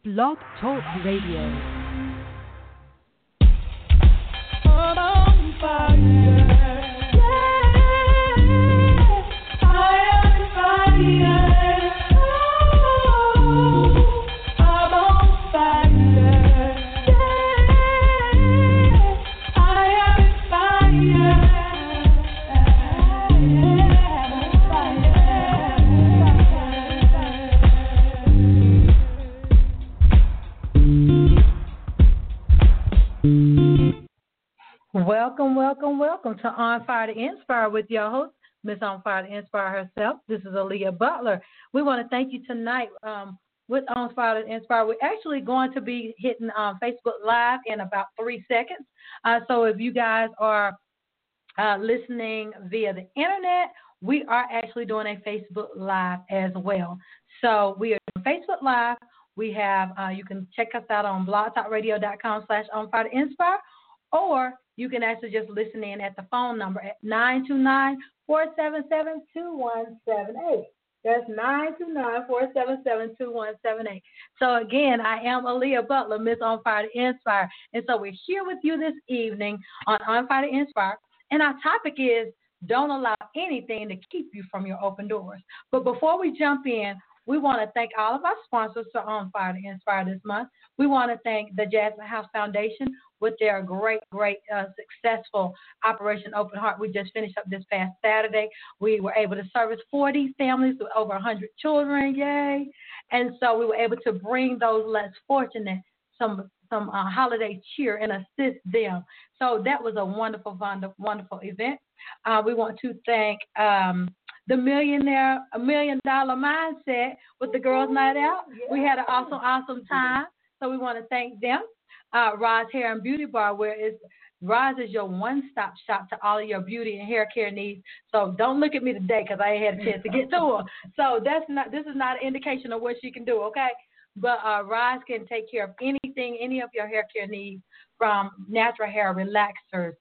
Blog Talk Radio. On fire. Welcome to On Fire to Inspire with your host, Miss On Fire to Inspire herself. This is Aaliyah Butler. We want to thank you tonight with On Fire to Inspire. We're actually going to be hitting Facebook Live in about 3 seconds. So if you guys are listening via the internet, we are actually doing a Facebook Live as well. So we are on Facebook Live. We have, you can check us out on blogtalkradio.com/OnFireToInspire, or you can actually just listen in at the phone number at 929-477-2178. That's 929-477-2178. So, again, I am Aaliyah Butler, Miss On Fire to Inspire. And so we're here with you this evening on Fire to Inspire. And our topic is don't allow anything to keep you from your open doors. But before we jump in, we want to thank all of our sponsors for On Fire to Inspire this month. We want to thank the Jasmine House Foundation with their great, successful Operation Open Heart. We just finished up this past Saturday. We were able to service 40 families with over 100 children, yay. And so we were able to bring those less fortunate some holiday cheer and assist them. So that was a wonderful event. We want to thank the $1 Million Mindset with the Girls Night Out. We had an awesome time. So we want to thank them. Roz Hair and Beauty Bar, Roz is your one-stop shop to all of your beauty and hair care needs. So don't look at me today because I ain't had a chance to get to her. So this is not an indication of what she can do, okay? But Roz can take care of anything, any of your hair care needs, from natural hair relaxers,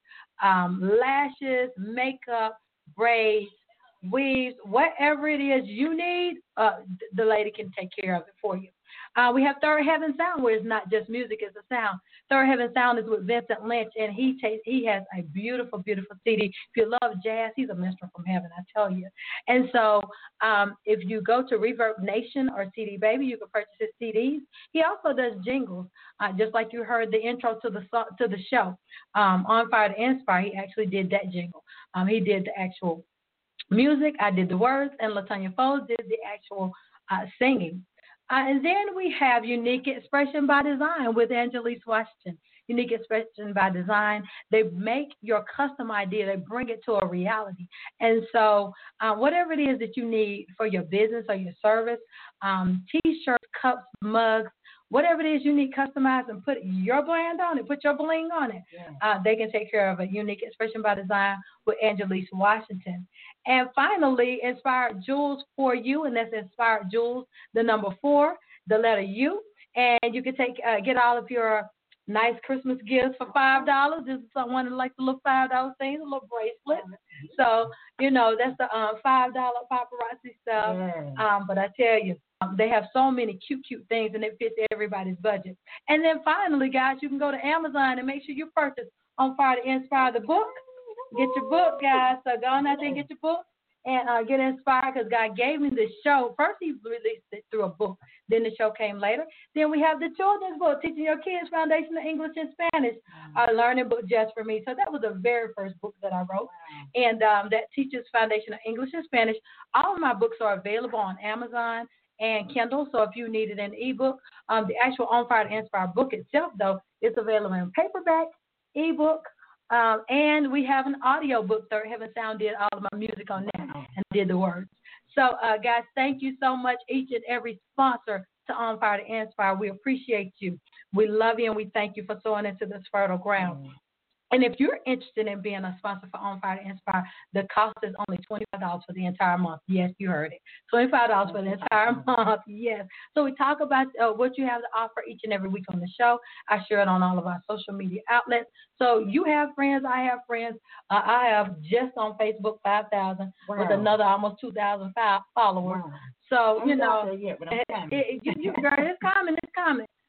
lashes, makeup, braids, weaves, whatever it is you need, the lady can take care of it for you. We have Third Heaven Sound, where it's not just music, it's a sound. Third Heaven Sound is with Vincent Lynch, and he has a beautiful CD. If you love jazz, he's a minstrel from heaven, I tell you. And so if you go to Reverb Nation or CD Baby, you can purchase his CDs. He also does jingles, just like you heard the intro to the show. On Fire to Inspire, he actually did that jingle. He did the actual music, I did the words, and LaTanya Foles did the actual singing. And then we have Unique Expression by Design with Angelique Washington. Unique Expression by Design. They make your custom idea. They bring it to a reality. And so whatever it is that you need for your business or your service, T-shirts, cups, mugs, whatever it is you need customized and put your brand on it, put your bling on it. Yeah. They can take care of it. Unique Expression by Design with Angelique Washington. And finally, Inspired Jewels for You, and that's Inspired Jewels, the number 4, the letter U. And you can get all of your nice Christmas gifts for $5. This is someone that likes the little $5 things, a little bracelet. So, that's the $5 paparazzi stuff. Yeah. But I tell you, they have so many cute things, and it fits everybody's budget. And then finally, guys, you can go to Amazon and make sure you purchase On Fire to Inspire the book. Get your book, guys. So go on out there and get your book and get inspired, because God gave me this show. First, he released it through a book. Then the show came later. Then we have the children's book, Teaching Your Kids Foundation of English and Spanish, a learning book just for me. So that was the very first book that I wrote. And that teaches Foundation of English and Spanish. All of my books are available on Amazon and Kindle. So if you need it in ebook, the actual On Fire to Inspire book itself, though, is available in paperback, ebook, and we have an audio book. Third Heaven Sound did all of my music on that and did the words. So, guys, thank you so much, each and every sponsor to On Fire to Inspire. We appreciate you. We love you, and we thank you for sowing into this fertile ground. And if you're interested in being a sponsor for On Fire to Inspire, the cost is only $25 for the entire month. Yes, you heard it. $25 for the entire month. Yes. So we talk about what you have to offer each and every week on the show. I share it on all of our social media outlets. So you have friends. I have friends. I have just on Facebook 5,000 with another almost 2,000 followers. Wow. So, I'm not there yet, but I'm coming. Girl, it's coming. It's coming.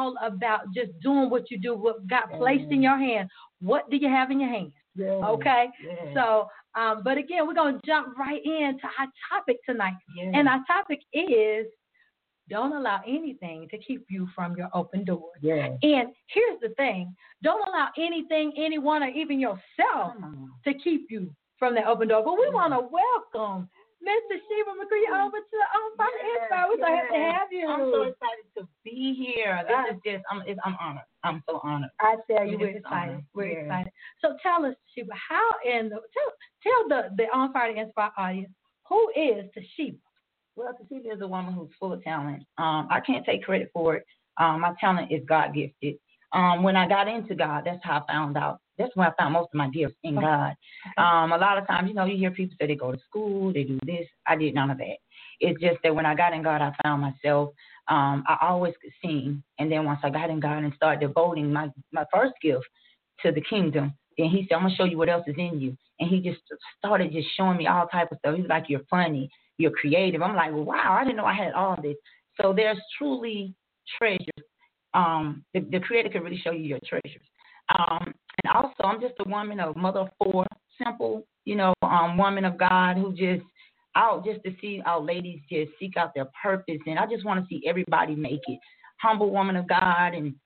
all about just doing what you do, what God placed in your hand. What do you have in your hands? Okay? So, but again, we're going to jump right into our topic tonight. And our topic is don't allow anything to keep you from your open doors. And here's the thing. Don't allow anything, anyone, or even yourself to keep you from the open door. But we want to welcome Mr. Sheba McCree over to On Fire Inspire. We're so happy to have you. I'm so excited to be here. This is just, I'm honored. I'm so honored. I tell you, we're excited. We're excited. So tell us, Sheba, how tell the On Fire Inspire audience, who is Sheba? Well, Sheba is a woman who's full of talent. I can't take credit for it. My talent is God gifted. When I got into God, that's how I found out. That's when I found most of my gifts in God. A lot of times, you hear people say they go to school, they do this. I did none of that. It's just that when I got in God, I found myself. I always could sing. And then once I got in God and started devoting my first gift to the kingdom, then he said, I'm going to show you what else is in you. And he just started just showing me all type of stuff. He's like, you're funny, you're creative. I'm like, well, wow, I didn't know I had all this. So there's truly treasures. The Creator can really show you your treasures. And also, I'm just a woman, a mother of four, simple, woman of God who just out just to see our ladies just seek out their purpose. And I just want to see everybody make it. Humble woman of God and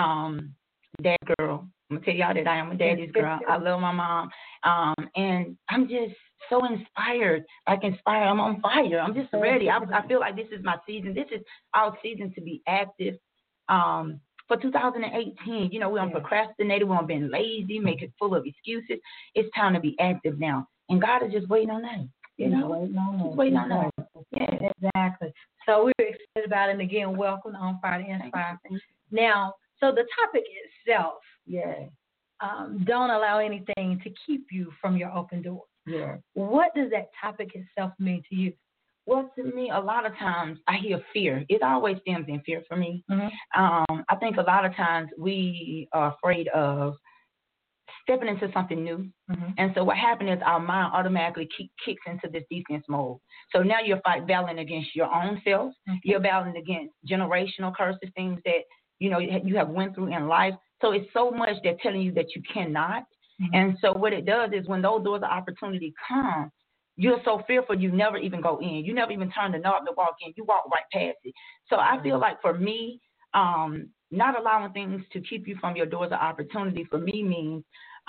dad girl. I'm going to tell y'all that I am a daddy's girl. I love my mom. And I'm just so inspired. I'm on fire. I'm just ready. I feel like this is my season. This is our season to be active. For 2018, we don't procrastinate, we don't been lazy, make it full of excuses. It's time to be active now. And God is just waiting on that. Waiting on that. Yeah, exactly. So we're excited about it. And again, welcome to On Fire to Inspire. Now, so the topic itself, don't allow anything to keep you from your open door. What does that topic itself mean to you? Well, to me, a lot of times I hear fear. It always stems in fear for me. I think a lot of times we are afraid of stepping into something new. And so what happens is our mind automatically kicks into this defense mode. So now you're battling against your own self. You're battling against generational curses, things that, you have went through in life. So it's so much they're telling you that you cannot. And so what it does is when those doors of opportunity come, you're so fearful you never even go in. You never even turn the knob to walk in. You walk right past it. So I feel like for me, not allowing things to keep you from your doors of opportunity for me means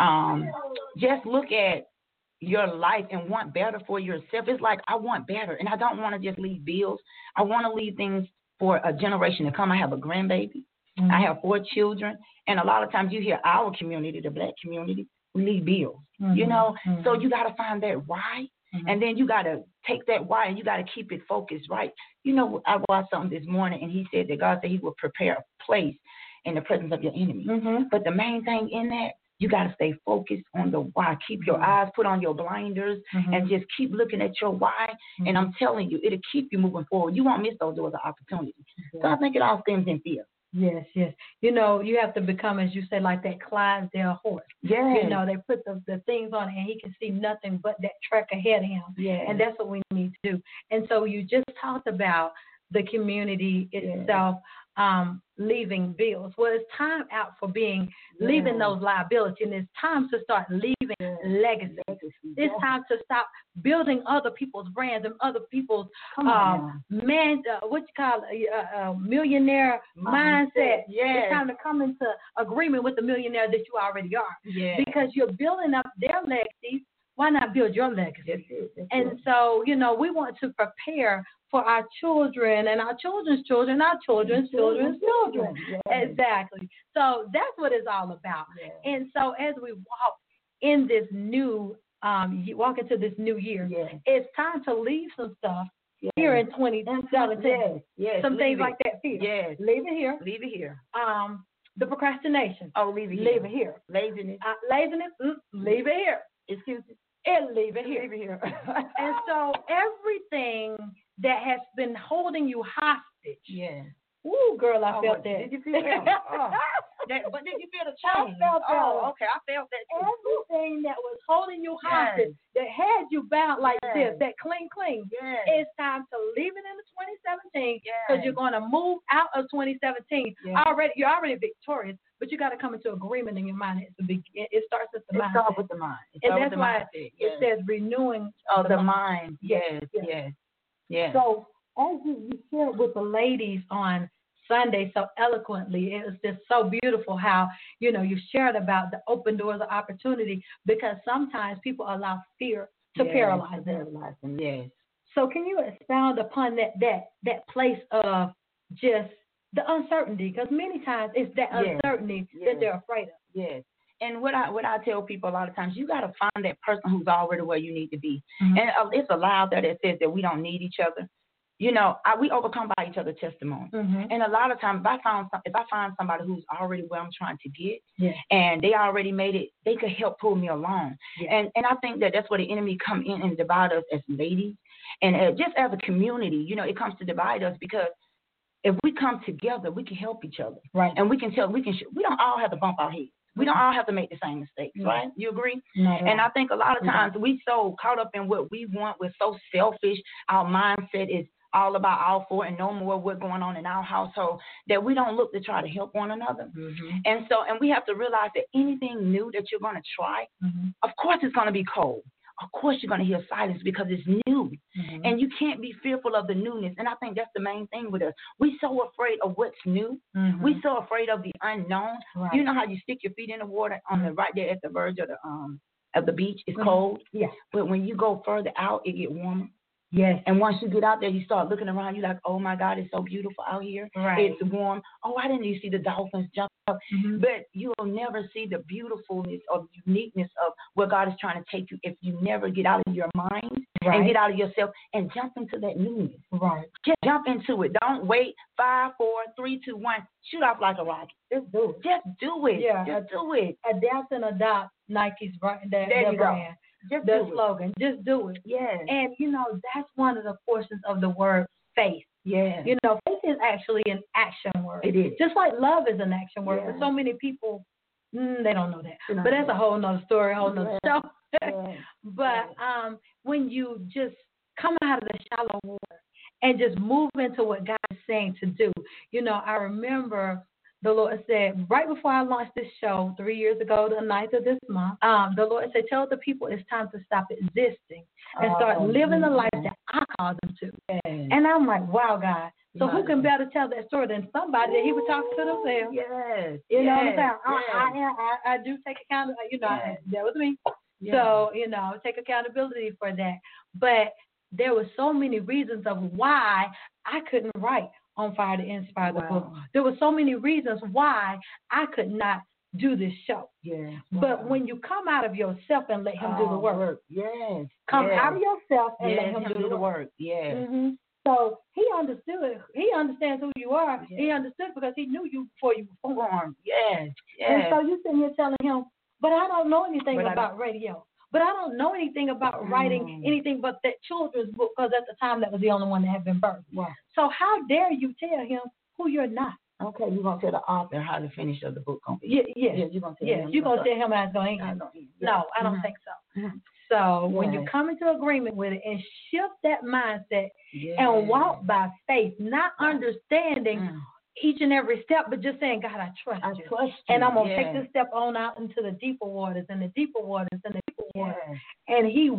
just look at your life and want better for yourself. It's like I want better, and I don't want to just leave bills. I want to leave things for a generation to come. I have a grandbaby. I have 4 children, and a lot of times you hear our community, the black community, we leave bills, So you got to find that why. And then you got to take that why and you got to keep it focused, right? I watched something this morning and he said that God said he will prepare a place in the presence of your enemy. But the main thing in that, you got to stay focused on the why. Keep your eyes put on your blinders and just keep looking at your why. And I'm telling you, it'll keep you moving forward. You won't miss those doors of opportunity. So I think it all stems in fear. Yes. You have to become, as you say, like that Clydesdale horse. They put the things on it and he can see nothing but that track ahead of him. And that's what we need to do. And so you just talked about the community itself leaving bills. Well, it's time out for leaving those liabilities, and it's time to start leaving legacy. It's time to stop building other people's brands and other people's millionaire mindset. It's time to come into agreement with the millionaire that you already are, because you're building up their legacies. Why not build your legacy? And so, we want to prepare for our children and our children's children, our children's children's children. Exactly. So that's what it's all about. And so as we walk in this new, into this new year, it's time to leave some stuff here in 2017. Some things like that here. Leave it here. Leave it here. The procrastination. Leave it here. Leave it here. Laziness. Leave it here. Excuses. And leave it here. And so everything that has been holding you hostage. Ooh, girl, I felt that. Did you feel that? But did you feel the change? I felt that. Oh, okay. I felt that too. Everything that was holding you hostage, that had you bound like this, that cling. It's time to leave it in the 2017 because you're going to move out of 2017. You're already victorious, but you got to come into agreement in your mind. It starts with the mind. It starts with the mind. And that's why it says renewing of the mind. Yes. So as you shared with the ladies on Sunday so eloquently, it was just so beautiful how, you shared about the open doors of opportunity, because sometimes people allow fear to paralyze them. Yes. So can you expound upon that place of just the uncertainty? Because many times it's that uncertainty that they're afraid of. Yes. And what I tell people a lot of times, you got to find that person who's already where you need to be. Mm-hmm. And it's a lie out there that says that we don't need each other. We overcome by each other's testimony. Mm-hmm. And a lot of times, if I find somebody who's already where I'm trying to get, and they already made it, they could help pull me along. Yeah. And I think that's where the enemy come in and divide us as ladies, and just as a community. It comes to divide us, because if we come together, we can help each other, right? And we don't all have to bump our heads. We don't all have to make the same mistakes, right? You agree? And I think a lot of times we so caught up in what we want. We're so selfish. Our mindset is all about our four and no more what's going on in our household, that we don't look to try to help one another. Mm-hmm. And we have to realize that anything new that you're going to try, of course it's going to be cold. Of course you're going to hear silence, because it's new. Mm-hmm. And you can't be fearful of the newness. And I think that's the main thing with us. We're so afraid of what's new. Mm-hmm. We're so afraid of the unknown. Right. You know how you stick your feet in the water right there at the verge of the beach? It's cold. Yeah. But when you go further out, it gets warmer. Yes. And once you get out there, you start looking around. You're like, oh, my God, it's so beautiful out here. Right. It's warm. Oh, why didn't you see the dolphins jump up? Mm-hmm. But you'll never see the beautifulness or uniqueness of where God is trying to take you if you never get out of your mind and get out of yourself and jump into that newness. Right. Just jump into it. Don't wait. 5, 4, 3, 2, 1. Shoot off like a rocket. Just do it. Just do it. Yeah. Just do it. Adapt and adopt Nike's brand. There you go. The slogan, just do it. Yes. And, that's one of the portions of the word faith. Yeah. Faith is actually an action word. It is. Just like love is an action word. But so many people, they don't know that. But that's a whole nother story, a whole nother show. But when you just come out of the shallow water and just move into what God is saying to do, I remember the Lord said, right before I launched this show 3 years ago, the 9th of this month, the Lord said, tell the people it's time to stop existing and start living the life that I called them to. And I'm like, wow, God. So who can better tell that story than somebody that he would talk to themselves? Yes. You know what I'm saying? I do take accountability. That was me. Yes. So, take accountability for that. But there were so many reasons of why I couldn't write On Fire to Inspire the book. There were so many reasons why I could not do this show. Yes. But when you come out of yourself and let him do the work. Yes. Come out of yourself and let him do the work. Yes. Mm-hmm. So he understood. He understands who you are. Yes. He understood because he knew you before you were born. Yes. And so you sitting here telling him, but I don't know anything about radio. But I don't know anything about writing anything but that children's book, because at the time that was the only one that had been birthed. Wow. So how dare you tell him who you're not? Okay, you're going to tell the author how the finish of the book going to be. Yeah, you're going to tell him. You're going to tell him how it's going to end. No, I don't think so. Mm-hmm. So when you come into agreement with it and shift that mindset and walk by faith, not understanding each and every step, but just saying, God, I trust you. And I'm going to take this step on out into the deeper waters and the deeper waters and the deeper waters. And he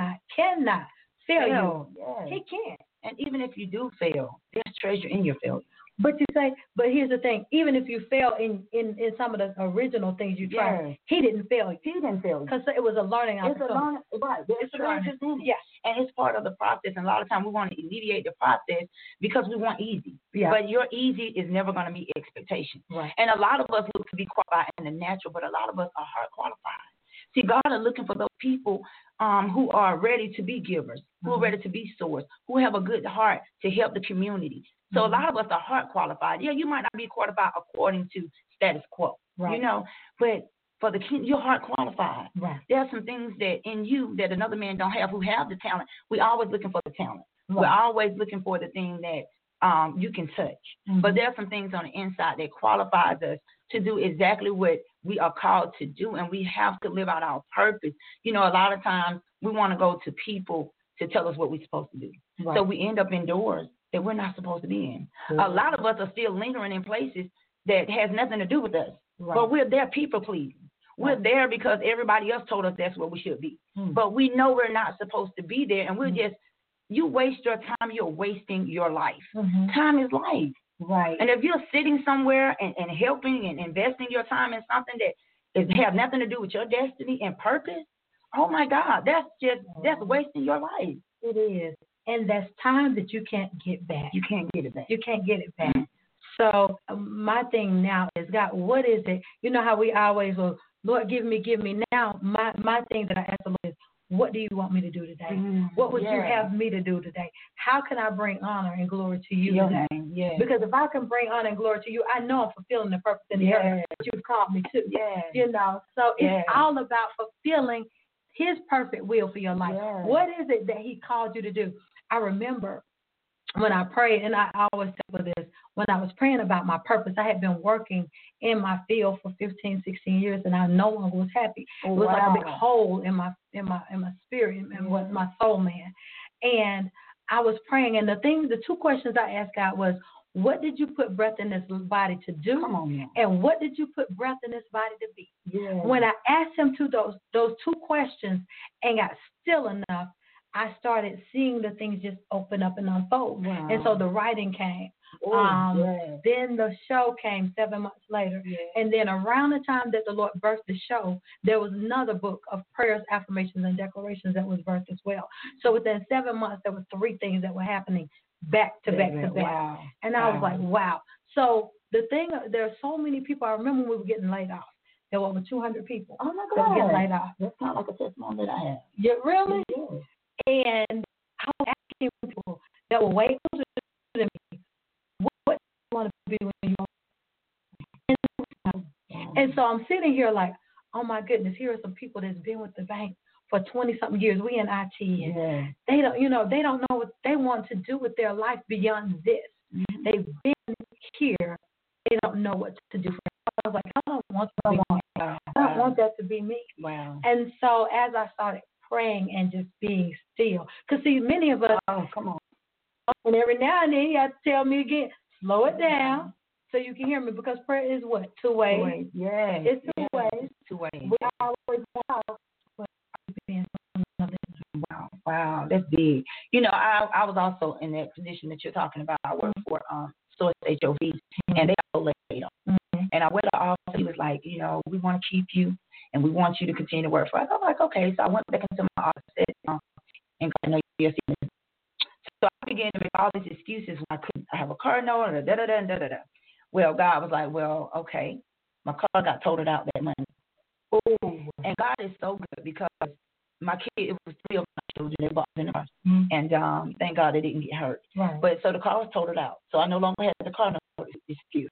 cannot fail you. Yes. He can't. And even if you do fail, there's treasure in your failure. But here's the thing, even if you fail in some of the original things you tried, he didn't fail you. He didn't fail you. Because it was a learning opportunity. It's a learning. Yes. And it's part of the process. And a lot of times we want to alleviate the process because we want easy. Yeah. But your easy is never going to meet expectation. Right. And a lot of us look to be qualified in the natural, but a lot of us are heart qualified. See, God is looking for those people who are ready to be givers, who are ready to be sowers, who have a good heart to help the community. So a lot of us are heart qualified. Yeah, you might not be qualified according to status quo, but for the king, you're heart qualified. Right. There are some things that in you that another man don't have who have the talent. We're always looking for the talent. Right. We're always looking for the thing that you can touch. Mm-hmm. But there are some things on the inside that qualifies us to do exactly what we are called to do, and we have to live out our purpose. You know, a lot of times we want to go to people to tell us what we're supposed to do. Right. So we end up in doors that we're not supposed to be in. A lot of us are still lingering in places that has nothing to do with us. Right. But we're there people pleasing. We're there because everybody else told us that's where we should be. But we know we're not supposed to be there, and we're just, you waste your time, you're wasting your life. Time is life. Right. And if you're sitting somewhere and helping and investing your time in something that have nothing to do with your destiny and purpose, oh my God, that's wasting your life. It is. And that's time that you can't get back. You can't get it back. You can't get it back. So my thing now is, God, what is it? You know how we always will, Lord, give me. Now, my thing that I ask the Lord is, what do you want me to do today? What would you have me to do today? How can I bring honor and glory to you today? Because if I can bring honor and glory to you, I know I'm fulfilling the purpose in the earth that you've called me to. You know, so it's all about fulfilling his perfect will for your life. What is it that he called you to do? I remember when I prayed, and I always tell with this, when I was praying about my purpose, I had been working in my field for 15, 16 years, and I no longer was happy. It was like a big hole in my spirit and what my soul, man. And I was praying, and the two questions I asked God was, what did you put breath in this body to do? Come on, and what did you put breath in this body to be? When I asked him those two questions and got still enough, I started seeing the things just open up and unfold. And so the writing came. Then the show came 7 months later. And then around the time that the Lord birthed the show, there was another book of prayers, affirmations, and declarations that was birthed as well. So within 7 months, there were 3 things that were happening back to back to back. And I was like, wow. So the thing, there are so many people. I remember when we were getting laid off. There were over 200 people. Oh, my God. That were getting laid off. That's not like a testimony that I have. Yeah, really? And I was asking people that were way closer to me, what do you want to be when you're And so I'm sitting here like, oh my goodness, here are some people that's been with the bank for 20-something years. We in IT. And they don't know what they want to do with their life beyond this. They've been here. They don't know what to do. I was like, I don't want that to be me. And so as I started praying and just being still. Because, see, many of us, and every now and then you have to tell me again, slow it down so you can hear me, because prayer is what? 2 ways. It's 2 ways. 2 ways. We always Wow, that's big. You know, I was also in that position that you're talking about. I worked for Source HOV, and they all laid off. And I went to office. He was like, you know, we want to keep you, and we want you to continue to work for us. I was like, okay. So I went back into my office and got no years. So I began to make all these excuses when I have a car note or da-da-da. Well, God was like, well, okay. My car got totaled out that money. And God is so good, because my kid, it was 3 of my children, they bought in the car. And thank God they didn't get hurt. But so the car was totaled out. So I no longer had the car note excuse.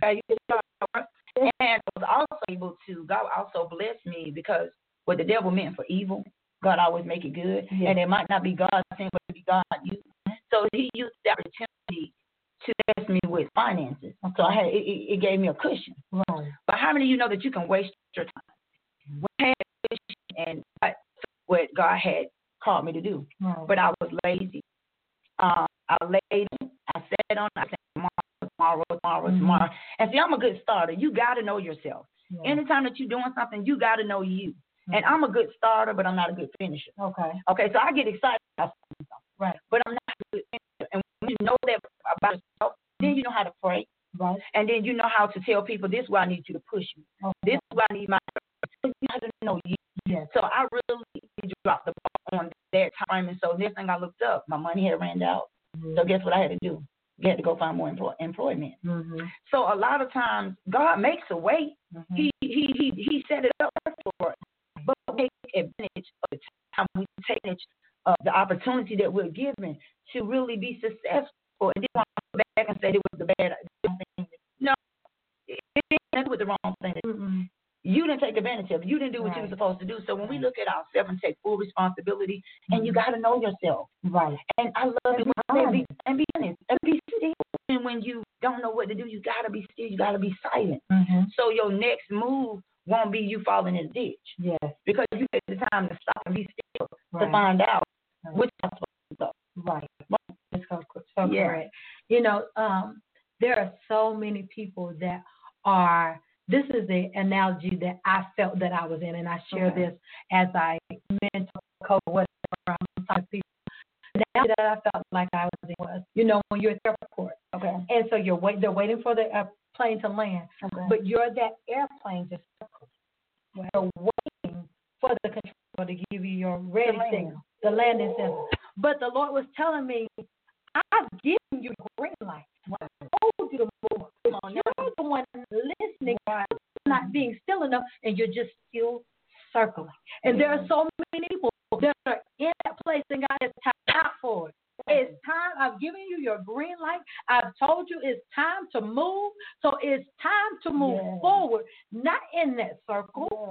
And I was also able to, God also blessed me, because what the devil meant for evil, God always make it good. And it might not be God's thing, but it be God used. So he used the opportunity to bless me with finances. So I had it gave me a cushion. But how many of you know that you can waste your time? I had a cushion, and that's what God had called me to do. But I was lazy. I laid in, I sat on, I said, tomorrow. And see, I'm a good starter. You got to know yourself. Anytime that you're doing something, you got to know you. And I'm a good starter, but I'm not a good finisher. Okay, so I get excited about something. But I'm not a good finisher. And when you know that about yourself, then you know how to pray. And then you know how to tell people, this is where I need you to push me. This is where I need my. You have to know you. So I really dropped the ball on that time. And so next thing I looked up, my money had ran out. So guess what I had to do? You had to go find more employment. So a lot of times God makes a way. He set it up for us. But we take advantage of the time. We take advantage of the opportunity that we're given to really be successful. And then want to go back and say it was the bad thing. No, it didn't with the wrong thing. You didn't take advantage of it. You didn't do what you were supposed to do. So when we look at ourselves and take full responsibility, and you got to know yourself. And I love it when you say, be honest and be still. And when you don't know what to do, you you got to be still. You got to be silent. Mm-hmm. So your next move won't be you falling in the ditch. Yes. Because you take the time to stop and be still to find out which is supposed to go. Right. That's so correct. You know, there are so many people that are, this is the analogy that I felt that I was in, and I share this as I mentor, coach, whatever, I'm people. Now that I felt like I was in was, you know, when you're at the airport, and so they're waiting for the plane to land, but you're that airplane just you're waiting for the controller to give you your ready signal, the landing signal. But the Lord was telling me, I've given you the green light. I told you to move. You're the one listening, not being still enough, and you're just still circling. And there are so many people that are in that place, and God has time out for it. It's time. I've given you your green light. I've told you it's time to move. So it's time to move forward, not in that circle.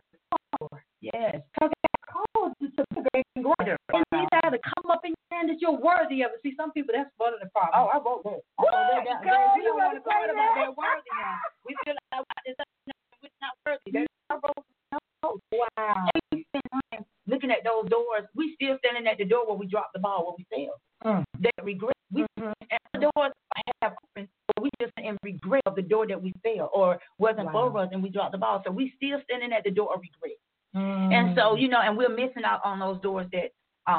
Yes. Because God called you to the great and greater. And these are to come up in your hand that you're worthy of it. See, some people, that's part of the problem. Oh, I wrote that. Girl, you want to talk about they're worthy now. We feel like we're not worthy. Wow. Looking at those doors, we still standing at the door where we dropped the ball, where we failed. That regret. We and the doors have opened, but we just in regret of the door that we failed or wasn't for us, and we dropped the ball. So we still standing at the door of regret. And so, you know, and we're missing out on those doors that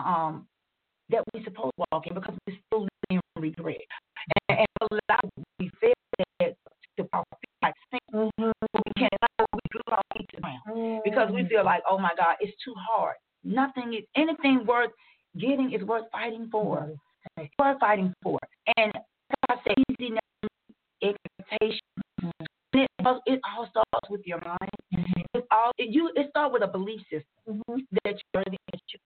that we supposed to walk in because we're still living in regret. And a lot of we fail that to our like we can't we glue our feet to the ground because we feel like, oh my God, it's too hard. Anything worth getting is worth fighting for. It's worth fighting for. And like I said, easy expectation. It all starts with your mind. It starts with a belief system that you're worthy.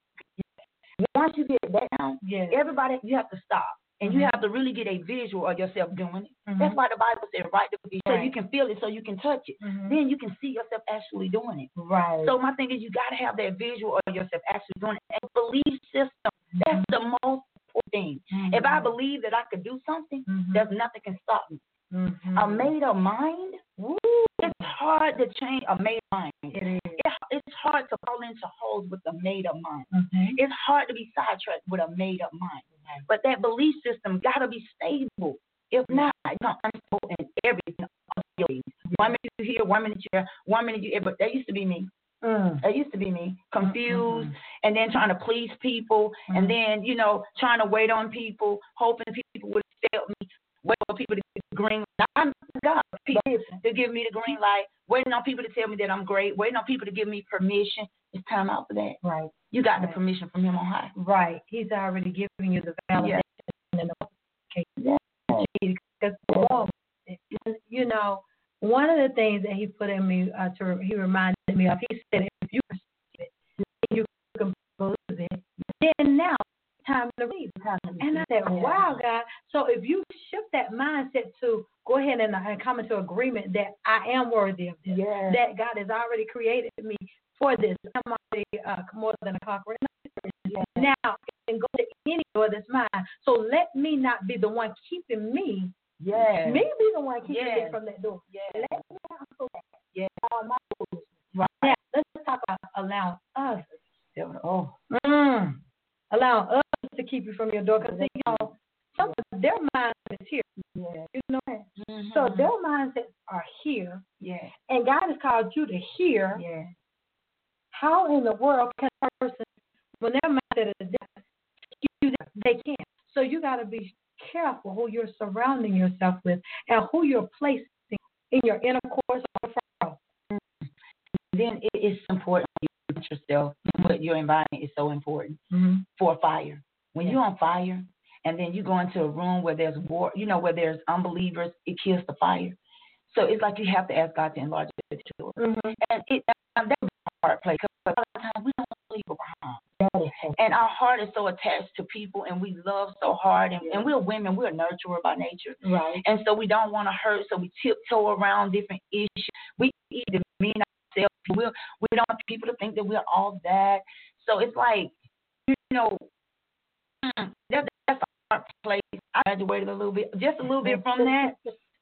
Once you get that down, everybody, you have to stop. And you have to really get a visual of yourself doing it. That's why the Bible said, write the vision so you can feel it, so you can touch it. Then you can see yourself actually doing it. Right. So my thing is, you got to have that visual of yourself actually doing it. And belief system, that's the most important thing. If I believe that I could do something, there's nothing can stop me. A made-up mind, it's hard to change a made mind. It's hard to fall into holes with a made-up mind. It's hard to be sidetracked with a made-up mind. But that belief system got to be stable. If not, it's not unstable in everything. 1 minute you here, 1 minute you're, 1 minute you. But that used to be me. That used to be me, confused, and then trying to please people, and then, you know, trying to wait on people, hoping people would accept me, waiting for people to give me the green light. I'm God, people to give me the green light, waiting on people to tell me that I'm great, waiting on people to give me permission. It's time out for that. Right. You got the permission from Him on high. Right. He's already giving you the validation and the because, you know, one of the things that He put in me, He reminded me of, He said, if you receive it, you can believe it, then now it's time to read. And I said, wow, God. So if you shift that mindset to go ahead and come into agreement that I am worthy of this, that God has already created me for this, I'm already more than a conqueror. Now, it can go to any door that's mine. So let me not be the one keeping me. Me be the one keeping me from that door. Let me not go back. All my rules. Right. Now, let's talk about allowing others. Allowing others to keep you from your door. Because, you know, some of their mindset is here. You know that? So their mindsets are here. And God has called you to hear. How in the world can a person, when their mindset is different, they can't. So you got to be careful who you're surrounding yourself with and who you're placing in your inner course or front. Then it is important you put yourself, what your environment is so important for a fire. When you're on fire and then you go into a room where there's war, you know, where there's unbelievers, it kills the fire. So it's like you have to ask God to enlarge the door. And that's a hard place because a lot of times we don't leave around. And our heart is so attached to people and we love so hard. And we're women, we're nurturer by nature. Right. And so we don't want to hurt, so we tiptoe around different issues. We either mean ourselves. We don't want people to think that we're all that. So it's like, you know, that's a hard place. I graduated just a little bit from that.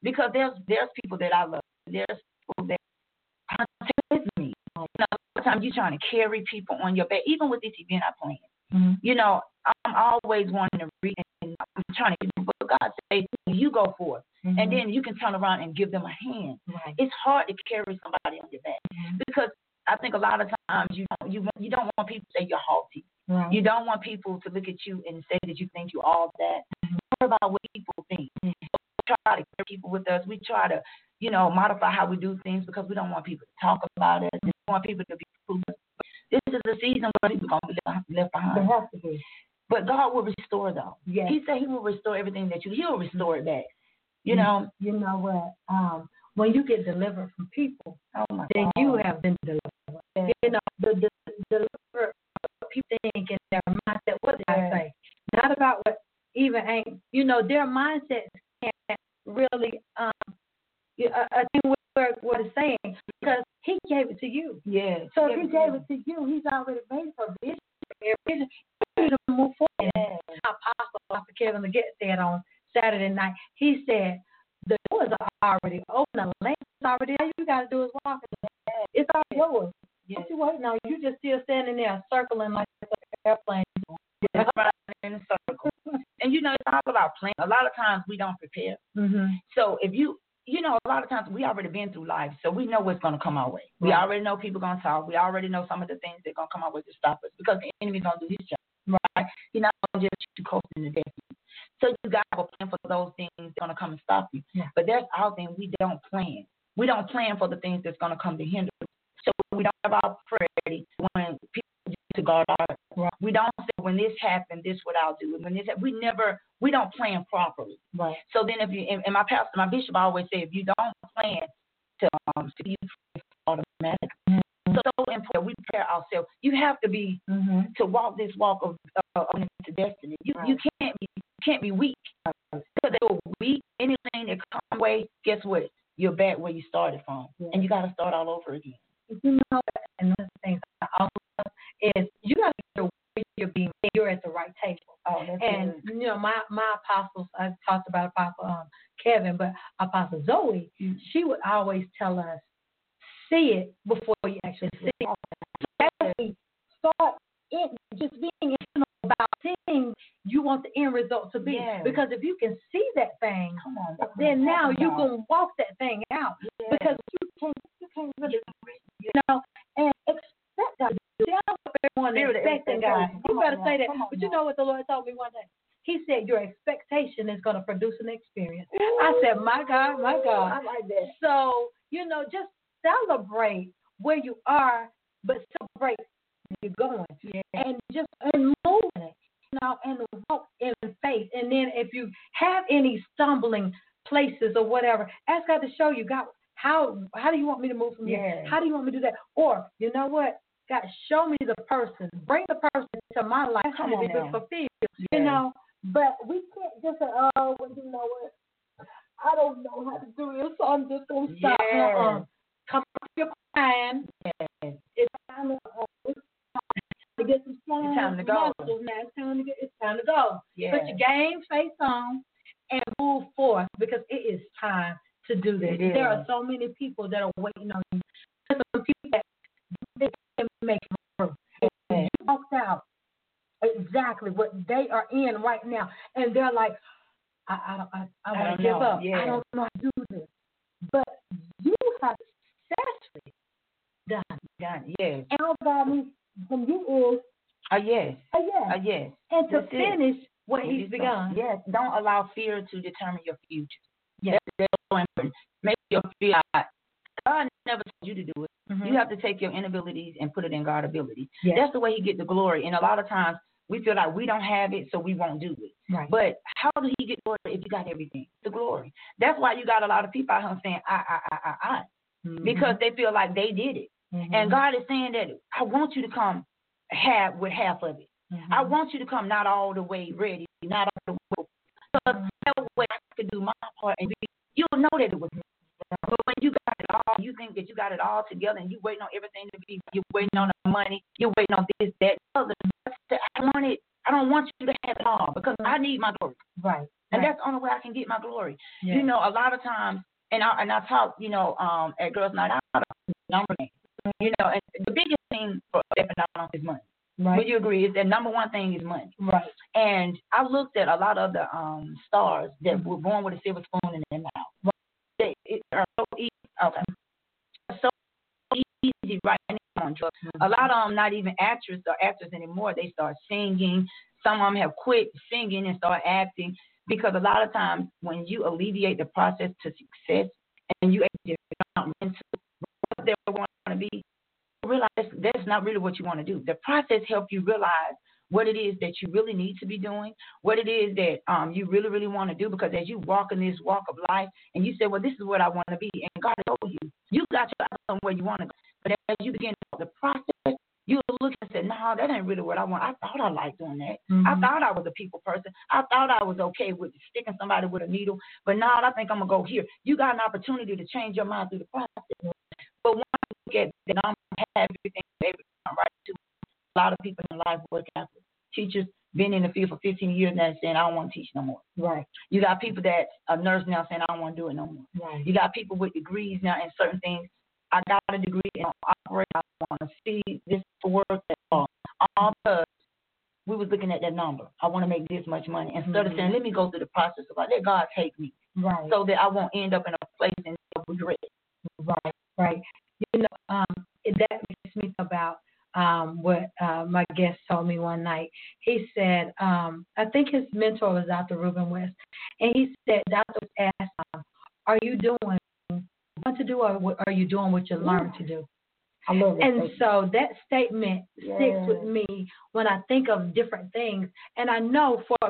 because there's people that I love. There's people that are with me. You know, sometimes you're trying to carry people on your back, even with this event I plan. Mm-hmm. You know, I'm always wanting to read, and I'm trying to get, but God says, you go for it. Mm-hmm. And then you can turn around and give them a hand. Right. It's hard to carry somebody on your back because I think a lot of times you don't want people to say you're haughty. Right. You don't want people to look at you and say that you think you're all that. Mm-hmm. What about what people think? Mm-hmm. So we try to carry people with us. We try to, you know, modify how we do things because we don't want people to talk about us. We want people to be cool. This is a season where people are going to be left behind. They have to be. But God will restore, though. Yes. He said He will restore everything that He'll restore it back. You know. You know what? When you get delivered from people, then you have been delivered. Yeah. You know, the delivered people think in their mindset. What did I say? Not about what even ain't. You know, their mindsets can't really I think what it's saying because He gave it to you. Yeah. So if He gave it to you, He's already made provision. To move forward. Yeah. Apostle Kevin Leggett said on Saturday night, he said the doors are already open, the land is already there. All you got to do is walk in. It's all yours. Yeah. What you waiting on? You just still standing there circling like an airplane. That's right, in a circle. And you know, it's all about planning. A lot of times we don't prepare. Mm-hmm. So if you know, a lot of times we already been through life, so we know what's going to come our way. Right. We already know people going to talk. We already know some of the things that are going to come our way to stop us because the enemy's going to do his job. Right? He's not going to just shoot you coasting to death. So you got to plan for those things that's going to come and stop you. Yeah. But there's our thing we don't plan. We don't plan for the things that's going to come to hinder us. So we don't have our prayer ready when people do to guard our. Right. We don't say when this happened, this what I'll do. And when this we don't plan properly. Right. So then if you and my pastor, my bishop always say if you don't plan to you automatically. So important. We prepare ourselves. You have to be to walk this walk of into destiny. You can't be weak. Because they were weak. Anything that comes away, guess what? You're back where you started from, and you got to start all over again. You know, another thing I also is you got to know where you're at the right table. Oh, that's and good. You know, my apostles, I talked about Apostle Kevin, but Apostle Zoe, she would always tell us, see it before you actually see it. Actually start just being intentional about seeing you want the end result to be. Yes. Because if you can see that thing, then now you can walk that thing out. Yes. Because you can't really, you know, and expect God. Everyone expecting God. You better say that. But you know what the Lord told me one day? He said your expectation is going to produce an experience. Ooh. I said, my God. I like that. So, you know, just celebrate where you are, but celebrate where you're going. Yeah. And just move it, you know, and walk in faith. And then if you have any stumbling places or whatever, ask God to show you, God, how do you want me to move from here? How do you want me to do that? Or, you know what? God, show me the person. Bring the person into my life. Come on now. Fulfill, you know. But we can't just say, oh, well, you know what? I don't know how to do this, so I'm just going to stop. Come up your crying. Yes. It's time to get some strong muscles now. It's time to go. Yes. Put your game face on and move forth because it is time to do this. There are so many people that are waiting on you. There's some people that they can make it through. You walked out exactly what they are in right now, and they're like, I want to give up. Yeah. I don't know how to do this. But you have successfully done. Yes. And all God needs from you is a yes. And to finish what He's begun. Yes. Don't allow fear to determine your future. Yes. That's so important. Make your fear. God never told you to do it. Mm-hmm. You have to take your inabilities and put it in God's abilities. Yes. That's the way He gets the glory. And a lot of times we feel like we don't have it, so we won't do it. Right. But how do He get glory if you got everything? The glory. That's why you got a lot of people out here saying, I. Mm-hmm. Because they feel like they did it. Mm-hmm. And God is saying that I want you to come with half of it. Mm-hmm. I want you to come not all the way ready, not all the way. Because that way I could do my part and you'll know that it was me. But when you got it all, you think that you got it all together and you waiting on everything to be, you're waiting on the money, you're waiting on this, that, other. I don't want you to have it all because I need my glory. Right. And that's the only way I can get my glory. Yeah. You know, a lot of times, and I talk, you know, at Girls Night Out, number game. You know, and the biggest thing for stepping out is money. Right. Would you agree? Is the number one thing is money. Right. And I looked at a lot of the stars that were born with a silver spoon in their mouth. Right. They are so easy. Okay. So easy right now on drugs. A lot of them not even actors anymore. They start singing. Some of them have quit singing and start acting because a lot of times when you alleviate the process to success and you get into what they want to be, realize that's not really what you want to do. The process helps you realize what it is that you really need to be doing, what it is that you really, really want to do, because as you walk in this walk of life and you say, well, this is what I want to be, and God told you, you got your eyes on where you want to go. But as you begin the process, you look and say, no, that ain't really what I want. I thought I liked doing that. Mm-hmm. I thought I was a people person. I thought I was okay with sticking somebody with a needle. But now I think I'm going to go here. You got an opportunity to change your mind through the process. But once you look at the number, have everything right to a lot of people in life work out. Teachers been in the field for 15 years now saying, I don't want to teach no more. Right. You got people that are nurse now saying, I don't want to do it no more. Right. You got people with degrees now in certain things. I got a degree in operate. I want to see this work at all. All because we was looking at that number. I want to make this much money. Instead of saying, let me go through the process of let God take me. Right. So that I won't end up in a place and regret. Right. Right. You know, that makes me think about what my guest told me one night. He said, I think his mentor was Dr. Reuben West, and he said, Dr. asked him, are you doing what you want to do, or what are you doing what you learned to do? I love it. And so that statement sticks with me when I think of different things. And I know for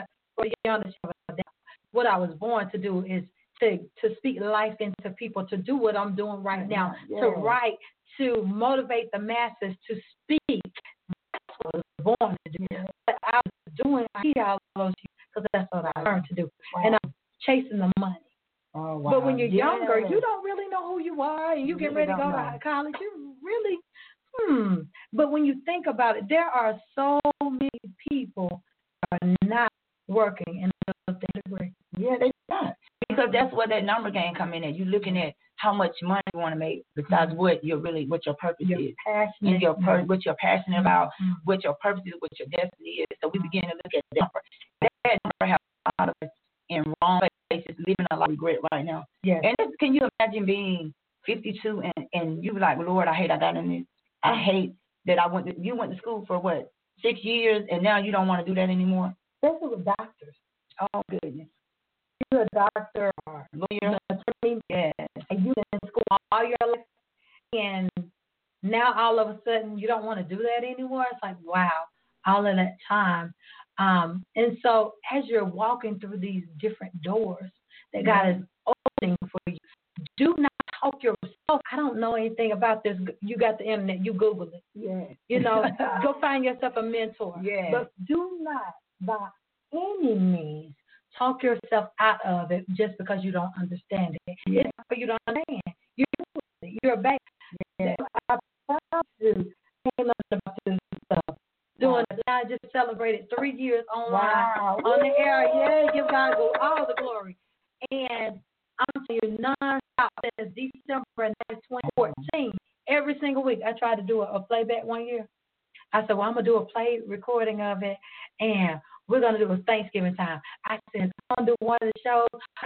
what I was born to do is to speak life into people, to do what I'm doing right now, to write, to motivate the masses, to speak. That's what I was born to do. But I was doing all those because that's what I learned to do. Wow. And I'm chasing the money. Oh, wow. But when you're younger, you don't really know who you are, and you get ready to go to college. You really, But when you think about it, there are so many people who are not working in a degree. Yeah, they're not. Because that's where that number game come in at. You're looking at how much money you want to make besides what your purpose is. And what you're passionate about, what your purpose is, what your destiny is. So we begin to look at the number. That number has a lot of us in wrong places, living a lot of regret right now. Yes. And can you imagine being 52 and you be like, Lord, I hate I got in this. I hate that you went to school for 6 years and now you don't want to do that anymore? Especially with doctors. Oh, goodness. You're a doctor or lawyer, attorney, and you've been in school all your life, and now all of a sudden you don't want to do that anymore. It's like, wow, all of that time. And so as you're walking through these different doors that God is opening for you, do not talk yourself. I don't know anything about this. You got the internet. You Google it. Yeah. You know, go find yourself a mentor. Yeah. But do not, by any means, talk yourself out of it just because you don't understand it. Yeah. It's not for you to understand. You're a baby. Yeah. I came up about this stuff. Doing it. I just celebrated 3 years online on the air. Yeah, give God all the glory. And I'm telling you, non-stop since December 2014, every single week. I tried to do a playback one year. I said, well, I'm going to do a play recording of it, and we're going to do a Thanksgiving time. I said, I'm going to do one of the shows.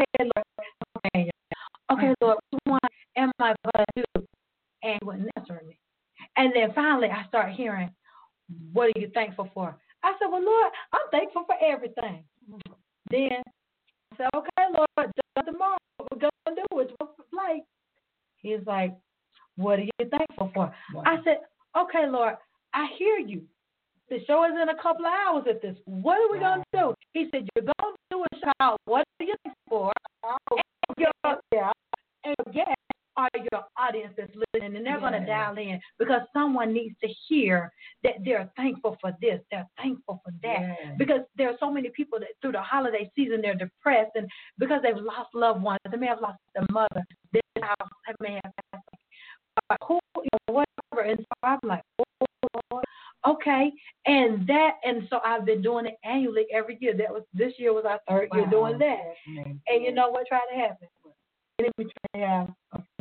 Okay, Lord, what am I going to do? And he wasn't answering me. And then finally, I started hearing, what are you thankful for? I said, well, Lord, I'm thankful for everything. Then I said, okay, Lord, tomorrow, what we're going to do is what's the play. He's like, what are you thankful for? Wow. I said, okay, Lord, I hear you. The show is in a couple of hours at this. What are we going to do? He said, you're going to do a show. What are you thankful for? And again, are your audience that's listening, and they're going to dial in because someone needs to hear that they're thankful for this, they're thankful for that. Because there are so many people that through the holiday season they're depressed, and because they've lost loved ones, they may have lost their mother, their house, they may have whatever. And so I'm like, oh Lord, okay. And that, and so I've been doing it annually every year. This year was our third year doing that. And you know what tried to happen? And we try to have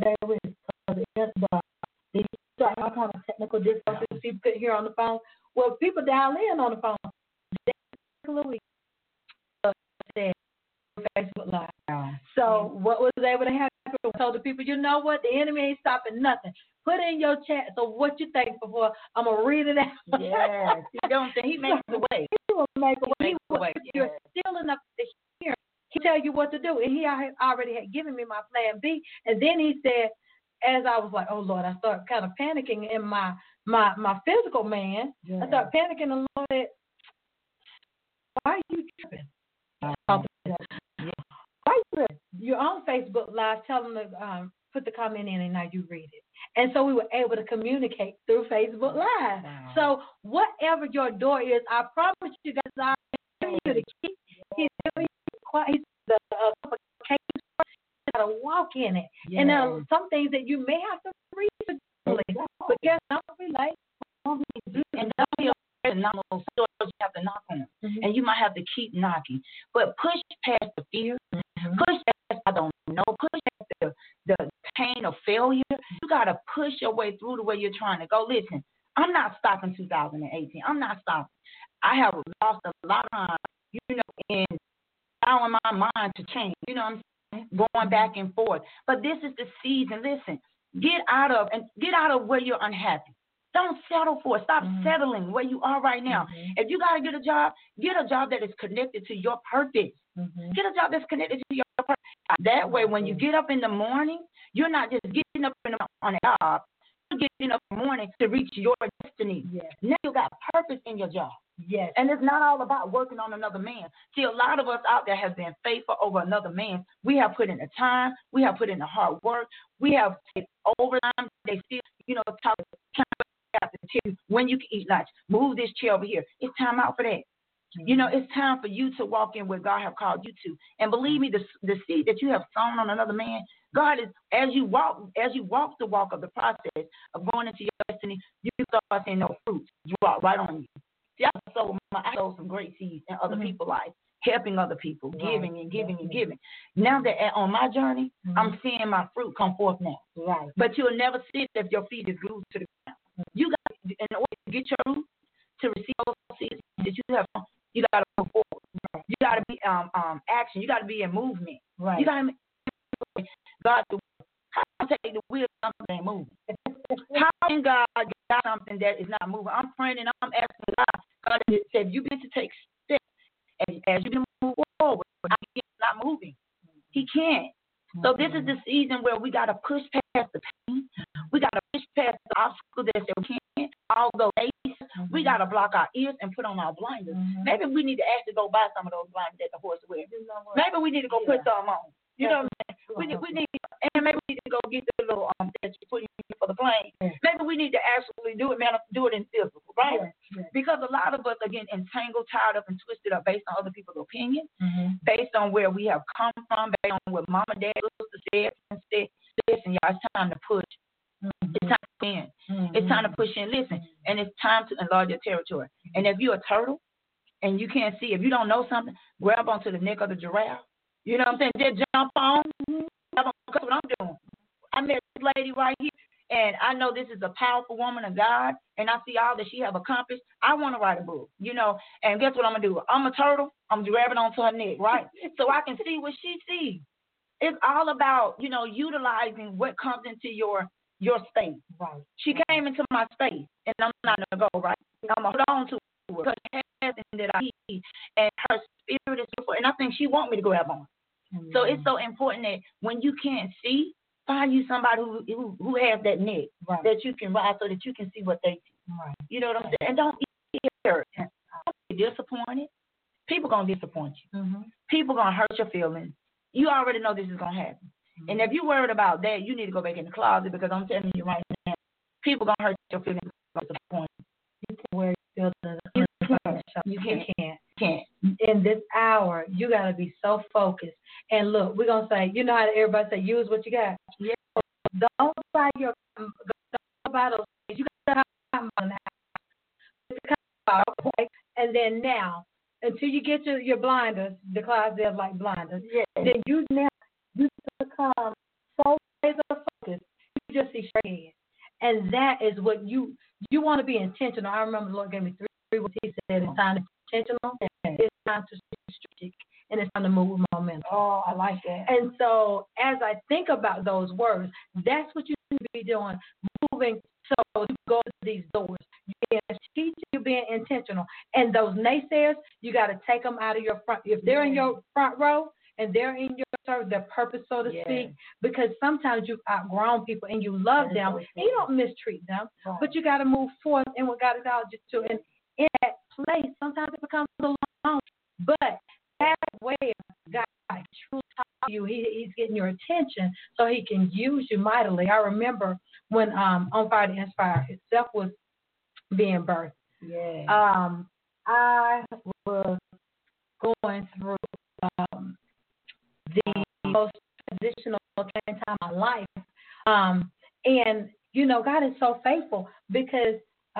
they start all kind of technical difficulties. People couldn't hear on the phone. Well, people dial in on the phone. Facebook Live. So what was able to happen? I told the people, you know what? The enemy ain't stopping nothing. Put in your chat. So what you think before I'm gonna read it out? Yes. You don't think he makes a way? He will make a way. You're still enough to hear. He tell you what to do, and he already had given me my plan B. And then he said, as I was like, oh Lord, I started kind of panicking in my physical man. I started panicking a little bit. Why are you tripping? You're on Facebook Live. Tell them to put the comment in, and now you read it. And so we were able to communicate through Facebook Live. Wow. So whatever your door is, I promise you guys, I'm giving you the key. He's giving you the got to walk in it. Yes. And there are some things that you may have to read, but guess not relate. And don't be afraid of normal doors you have to knock on. And you might have to keep knocking. But push past the fear. Push past I don't know. Push past the pain of failure. You got to push your way through the way you're trying to go. Listen, I'm not stopping 2018. I'm not stopping. I have lost a lot of time, in allowing my mind to change. You know what I'm saying? Going back and forth. But this is the season. Listen, get out of where you're unhappy. Don't settle for it. Stop settling where you are right now. If you got to get a job that is connected to your purpose. Get a job that's connected to your purpose. That way, when you get up in the morning, you're not just getting up on a job. You're getting up in the morning to reach your destiny. Yes. Now you got purpose in your job. Yes. And it's not all about working on another man. See, a lot of us out there have been faithful over another man. We have put in the time. We have put in the hard work. We have taken overtime. They still, talk to you when you can eat lunch. Move this chair over here. It's time out for that. It's time for you to walk in where God have called you to. And believe me, the seed that you have sown on another man, God is, as you walk the walk of the process of going into your destiny, you start seeing no fruits drop right on you. See, I sowed some great seeds in other people's lives, helping other people, giving and giving and giving. Now that on my journey, I'm seeing my fruit come forth now. Right. But you'll never see it if your feet is glued to the ground. You got, in order to get your fruit, to receive those seeds that you have, you got to move forward. You got to be action. You got to be in movement. Right. You got to God. How can take the wheel of something ain't moving? How can God got something that is not moving? I'm praying and I'm asking God said, you begin to take steps as you can move forward. He's not moving. He can't. So this is the season where we got to push past the pain. We got to push past the obstacle that we can't. All those days, we got to block our ears and put on our blinders. Maybe we need to actually go buy some of those blinders that the horse wears. Maybe we need to go put some on. You know what I'm saying? We need, and maybe we need to go get the little that you put in for the plane. Maybe we need to actually do it, man. Do it in physical, right? Because a lot of us are getting entangled, tied up, and twisted up based on other people's opinions, based on where we have come from, based on what mama, dad, sister said, and said. Listen, y'all, it's time to push. It's time to in. It's time to push in. Listen, and it's time to enlarge your territory. And if you're a turtle and you can't see, if you don't know something, grab onto the neck of the giraffe. You know what I'm saying? Just jump on. That's what I'm doing. I met this lady right here, and I know this is a powerful woman of God, and I see all that she have accomplished. I want to write a book, and guess what I'm going to do? I'm a turtle. I'm grabbing onto her neck, right? So I can see what she sees. It's all about, utilizing what comes into your space. Right. She came into my space, and I'm not going to go, right? I'm going to hold on to her because she has something that I need, and her spirit is beautiful, and I think she wants me to grab on. So it's so important that when you can't see, find you somebody who has that net that you can ride so that you can see what they see. Right. You know what I'm saying? And don't be scared. Don't be disappointed. People going to disappoint you. People going to hurt your feelings. You already know this is going to happen. And if you're worried about that, you need to go back in the closet because I'm telling you right now, people going to hurt your feelings. Disappoint you. You can wear your feelings. You can't. In this hour, you got to be so focused. And look, we're going to say, you know how everybody say, use what you got. Yeah. Don't buy those things. You got to have then now, until you get your blinders, the Clydesdales like blinders, then you become so laser focused, you just see straight ahead. And that is what you want to be intentional. I remember the Lord gave me 3 words. He said it's time to be intentional, it's time to be strategic, and it's time to move with momentum. Oh, I like that. And so as I think about those words, that's what you need to be doing, moving. So you go to these doors. You're being strategic, you're being intentional. And those naysayers, you got to take them out of your front. If they're in your front row and they're in their purpose, so to speak, because sometimes you've outgrown people and you love them and you don't mistreat them, but you got to move forth in what God has called you to. And in that place, sometimes it becomes alone, but that way God truly talks to you. He's getting your attention so he can use you mightily. I remember when On Fire to Inspire itself was being birthed. I was going through the most transitional time of my life. And, God is so faithful because,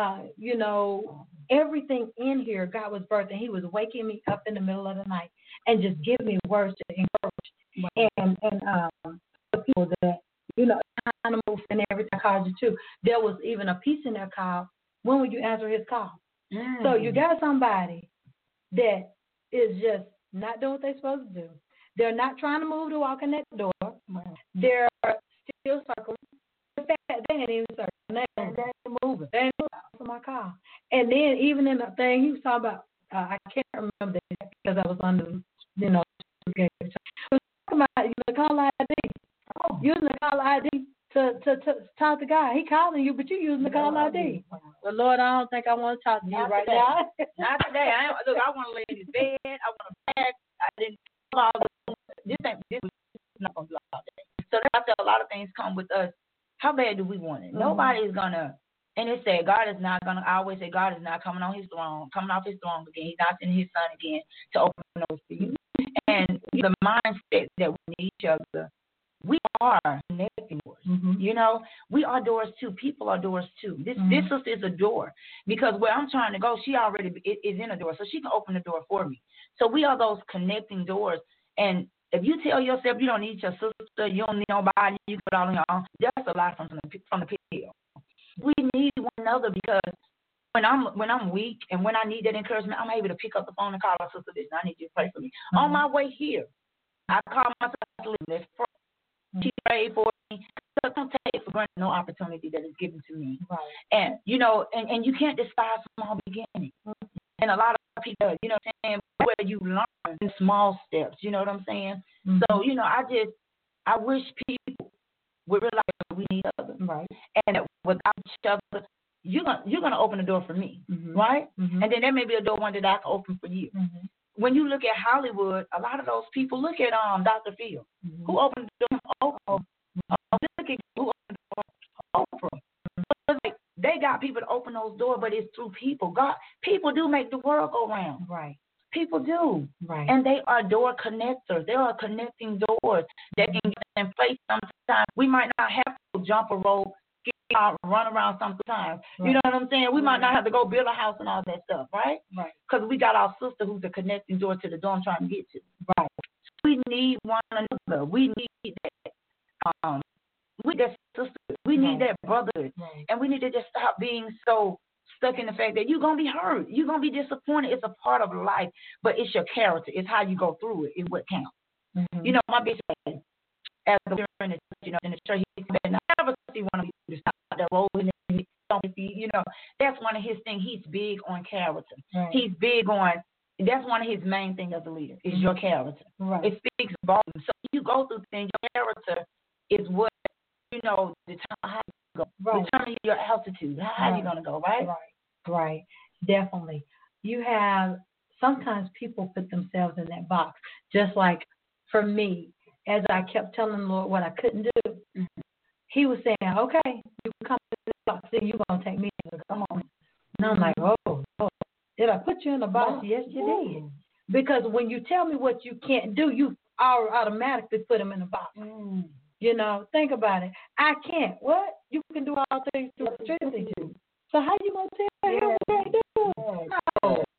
everything in here, God was birthing. He was waking me up in the middle of the night and just giving me words to encourage. And the people that, kind of move and everything I called you to. There was even a piece in their call. When would you answer his call? So you got somebody that is just not doing what they're supposed to do. They're not trying to move to walk in that door. They're still circling. In fact, they ain't even circling. They ain't moving. They ain't moving to my call. And then even in the thing he was talking about, I can't remember that because I was under, he was talking about the call ID. Using the call ID to talk to God. He calling you, but you using the call ID. Well, Lord, I don't think I want to talk to you right now. Not today. I want to lay in his bed. I want to back. I didn't all this was not going to be all day. So that's how a lot of things come with us. How bad do we want it? Nobody is going to, and it said God is not going to, I always say God is not coming off his throne again. He's not sending his son again to open doors for you. And the mindset that we need each other, we are connecting doors. We are doors too. People are doors too. This sister is a door because where I'm trying to go, she already is in a door, so she can open the door for me. So we are those connecting doors. And if you tell yourself you don't need your sister, you don't need nobody, you put it all on your own, that's a lie from the pit of hell. We need one another because when I'm weak and when I need that encouragement, I'm able to pick up the phone and call my sister this. I need you to pray for me. On my way here, I call my sister. She prayed for me. So don't take for granted no opportunity that is given to me. Right. And and you can't despise small beginnings. And a lot of people, where you learn in small steps. You know what I'm saying? So, I wish people would realize that we need others. Right. And that without each other, you're gonna open the door for me, right? And then there may be a door one that I can open for you. When you look at Hollywood, a lot of those people look at Dr. Phil, who opened the door. Look at who opened the door. Oprah. Like, they got people to open those doors, but it's through people. People do make the world go round. Right. People do. Right. And they are door connectors. They are connecting doors that can get in place sometimes. We might not have to jump a rope, run around sometimes. Right. You know what I'm saying? We might not have to go build a house and all that stuff, right? Right. Because we got our sister who's the connecting door to the door I'm trying to get to. Right. We need one another. We need that. We need that sister. We need that brother. Right. And we need to just stop being so stuck in the fact that you're going to be hurt. You're going to be disappointed. It's a part of life, but it's your character. It's how you go through it is what counts. My bishop, as a in the church, he said, I never see one of you stop that road and that's one of his things. He's big on character. Right. He's big on, that's one of his main things as a leader, is your character. Right. It speaks volumes. So you go through things, your character is what, determine how you go. Right. Determine your altitude, how you're going to go, right? Right. Definitely. You have, sometimes people put themselves in that box. Just like for me, as I kept telling the Lord what I couldn't do, he was saying, okay, you can come to this box, then you're going to take me. Come on. And I'm like, oh, did I put you in the box? Yes, you did. Because when you tell me what you can't do, you automatically put them in the box. Think about it. I can't. What? You can do all things through the strength in you. So how you going to tell me what you can't do?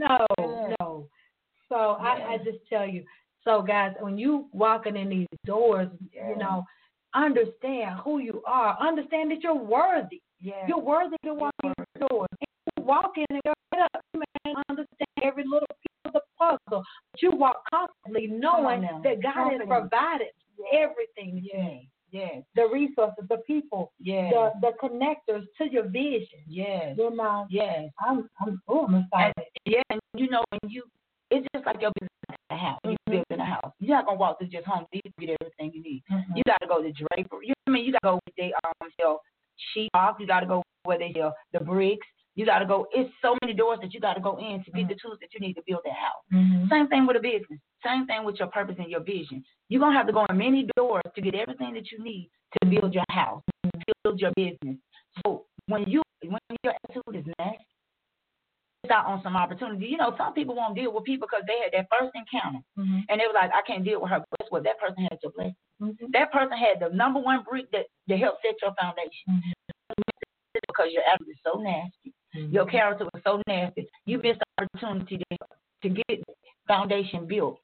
No. So I just tell you. So guys, when you walking in these doors, you know, understand who you are. Understand that you're worthy. Yeah. You're worthy to walk in the doors. And you walk in and get up. You may understand every little piece of the puzzle. But you walk confidently knowing that God has provided everything you need. Yes. The resources, the people, the connectors to your vision. Yes. You know. Yes. I'm excited. And you know, when it's just like your business in a house. You build in a house. You're not gonna walk through just Home Depot to get everything you need. You gotta go to Draper. You gotta go where they sell sheet rock. You gotta go where they sell the bricks. You gotta go. It's so many doors that you gotta go in to get the tools that you need to build that house. Same thing with a business. Same thing with your purpose and your vision. You're gonna have to go in many doors to get everything that you need to build your house, build your business. So when your attitude is nasty, it's out on some opportunity. You know, some people won't deal with people because they had that first encounter, and they were like, I can't deal with her. But guess what? That person had your blessing. That person had the number one brick that helped set your foundation. Because your attitude is so nasty, your character was so nasty, you missed the opportunity to get foundation built.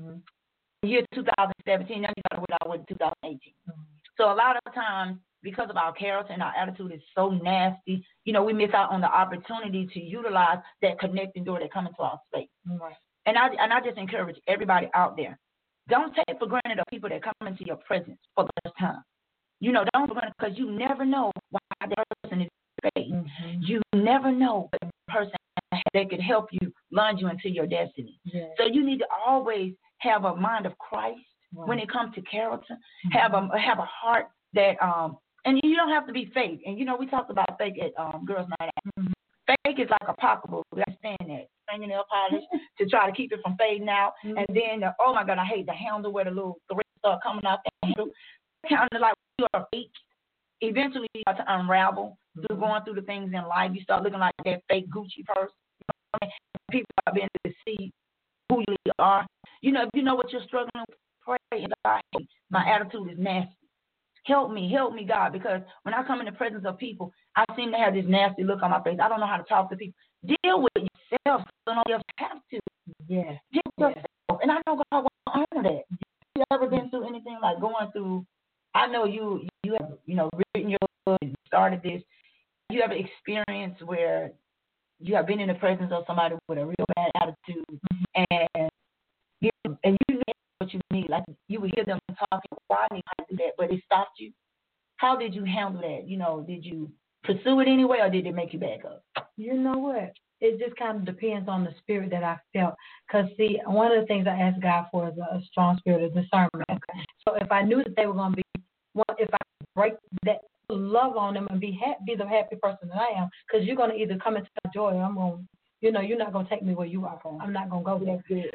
Year 2017, now you got to wait out with 2018. So a lot of times, because of our character and our attitude is so nasty, you know, we miss out on the opportunity to utilize that connecting door that comes into our space. And I just encourage everybody out there, don't take for granted the people that come into your presence for the first time. You know, don't for granted, because you never know why that person is faith. You never know what person that could help you launch you into your destiny. So you need to always have a mind of Christ when it comes to character. Have a heart that and you don't have to be fake. And you know, we talked about fake at Girls Night Out. Fake is like a pocketbook. We understand that. Fingernail polish to try to keep it from fading out. And then oh my God, I hate the handle where the little threads start coming out the handle. Kind of like you are fake. Eventually you start to unravel through going through the things in life. You start looking like that fake Gucci purse. You know what I mean? People are being to see who you really are. You know, if you know what you're struggling with, pray, God, my attitude is nasty. Help me, God, because when I come in the presence of people, I seem to have this nasty look on my face. I don't know how to talk to people. Deal with yourself. You don't have to. Deal with yourself. And I know God wants to honor that. You ever been through anything like going through? I know you have, you know, written your book and started this. You have an experience where you have been in the presence of somebody with a real bad attitude, and you know what you need. Like you would hear them talking, why I need to do that, but it stopped you. How did you handle that? You know, did you pursue it anyway, or did it make you back up? You know what? It just kind of depends on the spirit that I felt. Because, see, one of the things I asked God for is a strong spirit of discernment. So if I knew that they were going to be, if I break that, love on them and be the happy person that I am, because you're going to either come into my joy or I'm going to, you know, you're not going to take me where you are. I'm not going to go there.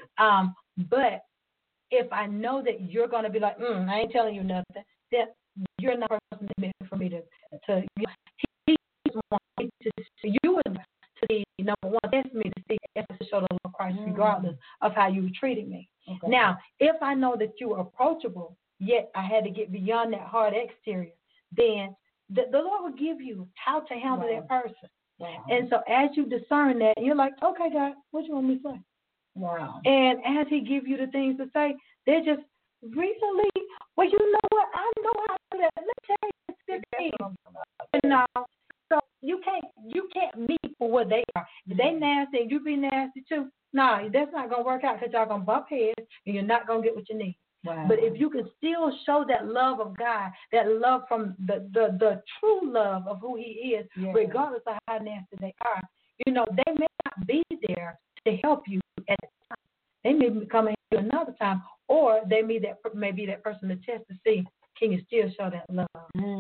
But if I know that you're going to be like, I ain't telling you nothing, then you're not the person meant for me to he wants me to see you and to see, number one, test me to see if to show the love of Christ regardless of how you treated me. Now, if I know that you are approachable, yet I had to get beyond that hard exterior, then the Lord will give you how to handle that person. And so as you discern that, you're like, okay, God, what you want me to say? And as he give you the things to say, they're just recently, well, you know what? I know how to do that. Let me tell you this thing. You know, so you can't meet for what they are. If they nasty and you be nasty too, no, that's not going to work out because y'all going to bump heads and you're not going to get what you need. But if you can still show that love of God, that love from the true love of who he is, regardless of how nasty they are, you know, they may not be there to help you at the time. They may be coming here another time, or they may be that person to test to see, can you still show that love?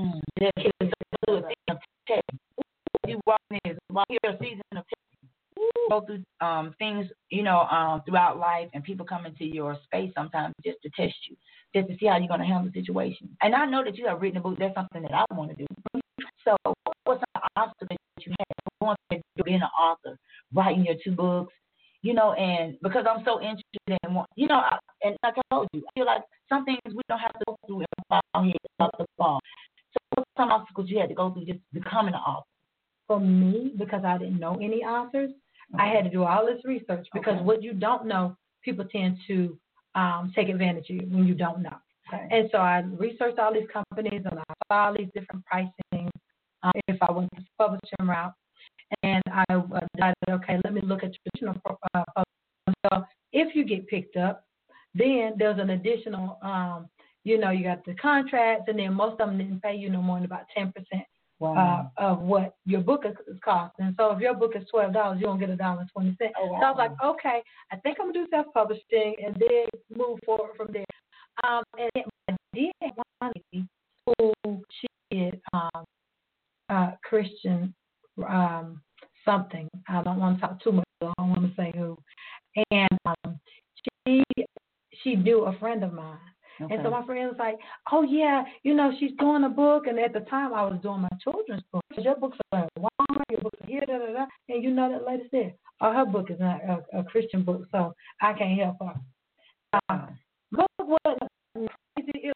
You walk in while you're a season of go through things, you know, throughout life, and people come into your space sometimes just to test you, just to see how you're going to handle the situation. And I know that you have written a book. That's something that I want to do. So what's the obstacle that you have going through being an author, writing your 2 books, you know, and because I'm so interested in, you know, and like I told you, I feel like some things we don't have to go through and here about the fall. So what's some obstacles you had to go through just becoming an author? For me, because I didn't know any authors, I had to do all this research because what you don't know, people tend to take advantage of you when you don't know. Okay. And so I researched all these companies and I saw all these different pricing if I went the publishing route. And I decided, okay, let me look at traditional publishing. So if you get picked up, then there's an additional, you got the contracts, and then most of them didn't pay you no more than about 10% of what your book is costing. So if your book is $12, you don't get $1.20. Oh, wow. So I was like, okay, I think I'm going to do self-publishing and then move forward from there. And I did have one lady who she did Christian something. I don't want to talk too much. I don't want to say who. And she knew a friend of mine. Okay. And so my friend was like, oh, yeah, she's doing a book. And at the time, I was doing my children's book. Your books are in Walmart, your books are here, da, da, da. And that lady said, oh, her book is not a Christian book, so I can't help her. Book wasn't crazy.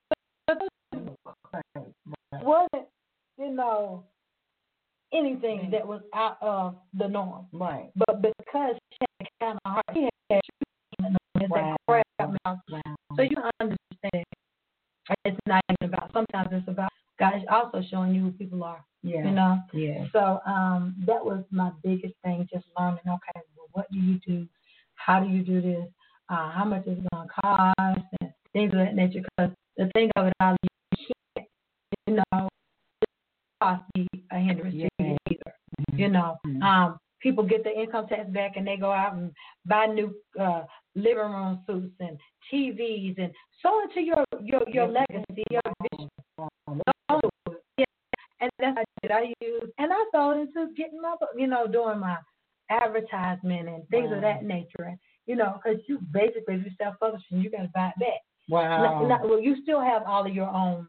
It wasn't, anything that was out of the norm. Right. But because she had kind of heart, she had that crap mouth. So you understand, it's not even about, sometimes it's about God also showing you who people are. Yeah. Yeah. So that was my biggest thing, just learning, okay, well, what do you do? How do you do this? How much is it going to cost? And things of that nature. Because the thing of it all, you can't, cost be a hindrance to you either. People get their income tax back and they go out and buy new living room suits and TVs and so into your legacy, your vision. Yeah. And that's what I use. And I sold into getting my, doing my advertisement and things of that nature. And, because you basically, if you self-publishing, you got to buy it back. Wow. Well, you still have all of your own.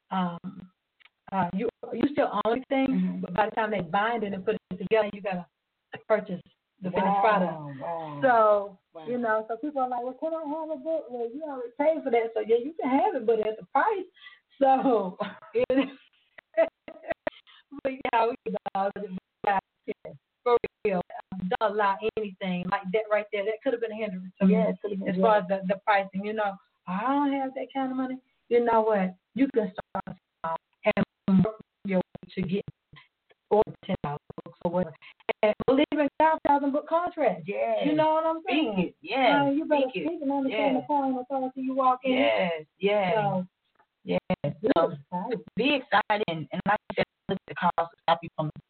You still own things, but by the time they bind it and put it together, you gotta purchase the finished product. Wow. So so people are like, well, can I have a book? Well, you already paid for that, so yeah, you can have it, but at the price. So, for real, don't allow anything like that right there. That could have been a hindrance to me as far as the pricing. I don't have that kind of money. You know what? You can start small and work your way to get or $10 books or whatever. And believe in 5,000 book contracts. Yes. You know what I'm saying? Speak it. Yes. You better speak and understand the power and authority you walk in. Yes. Yes. So, yes. So be excited and like I said, look at the cost to stop you from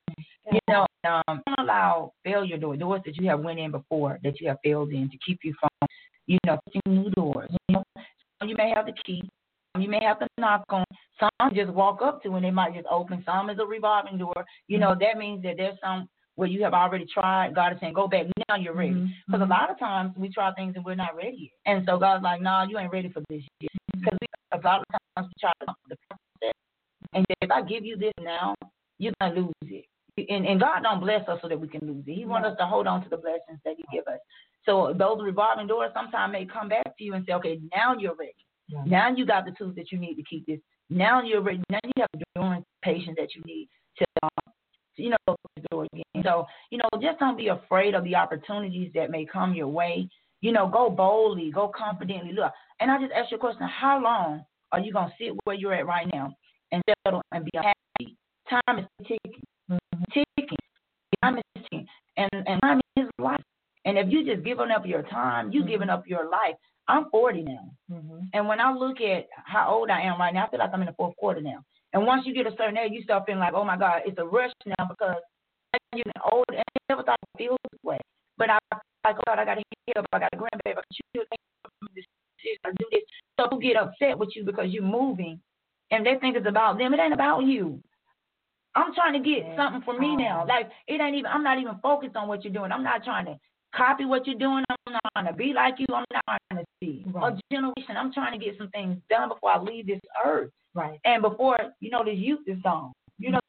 don't allow failure doors that you have went in before that you have failed in to keep you from, pushing new doors. You may have the key. You may have to knock on. Some just walk up to and they might just open. Some is a revolving door. That means that there's some where you have already tried. God is saying, go back. Now you're ready. Because a lot of times we try things and we're not ready yet. And so God's like, no, you ain't ready for this yet. Because a lot of times we try to come to the process. And if I give you this now, you're going to lose it. And God don't bless us so that we can lose it. He wants us to hold on to the blessings that He give us. So those revolving doors sometimes may come back to you and say, okay, now you're ready. Yeah. Now you got the tools that you need to keep this. Now you're ready. Now you have the endurance, patience that you need to, close the door again. So, just don't be afraid of the opportunities that may come your way. Go boldly, go confidently. Look, and I just ask you a question: how long are you gonna sit where you're at right now and settle and be happy? Time is ticking. Ticking. Time is ticking. And time is life. And if you just giving up your time, you giving up your life. I'm 40 now. And when I look at how old I am right now, I feel like I'm in the fourth quarter now. And once you get a certain age, you start feeling like, oh, my God, it's a rush now because you're old. And I never thought I feel this way. But I like, oh, God, I got to heal. I got a grandbaby. I got to do this. So people get upset with you because you're moving. And they think it's about them. It ain't about you. I'm trying to get something for me now. Like, I'm not even focused on what you're doing. I'm not trying to copy what you're doing. I'm not trying to be like you. I'm not trying to see a generation. I'm trying to get some things done before I leave this earth. Right. And before, this youth is gone. Because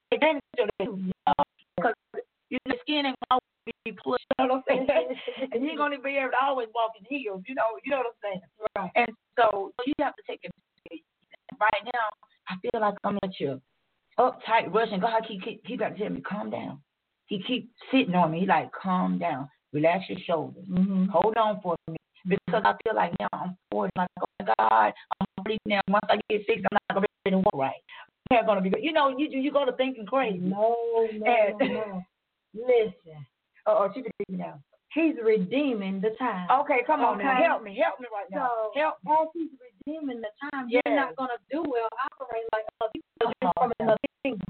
your skin ain't always be pushed, you know what I'm saying? And you're going to be able to always walk in heels, you know what I'm saying? Right. And so you have to take it. Right now, I feel like I'm at your uptight rush, and God keep got to tell me, calm down. he keeps sitting on me. He like, calm down, relax your shoulders, hold on for a minute. Because I feel like now I'm 40, like, oh my God, I'm 40 now. Once I get 60, I'm not going to be able to walk right. I'm not going to be good. You know, you go to thinking crazy. No. Listen. She can see me now. He's redeeming the time. Okay, come on now. Help me right now. So, help me. As he's redeeming the time, you're not going to do well, operate like other people from another kingdom.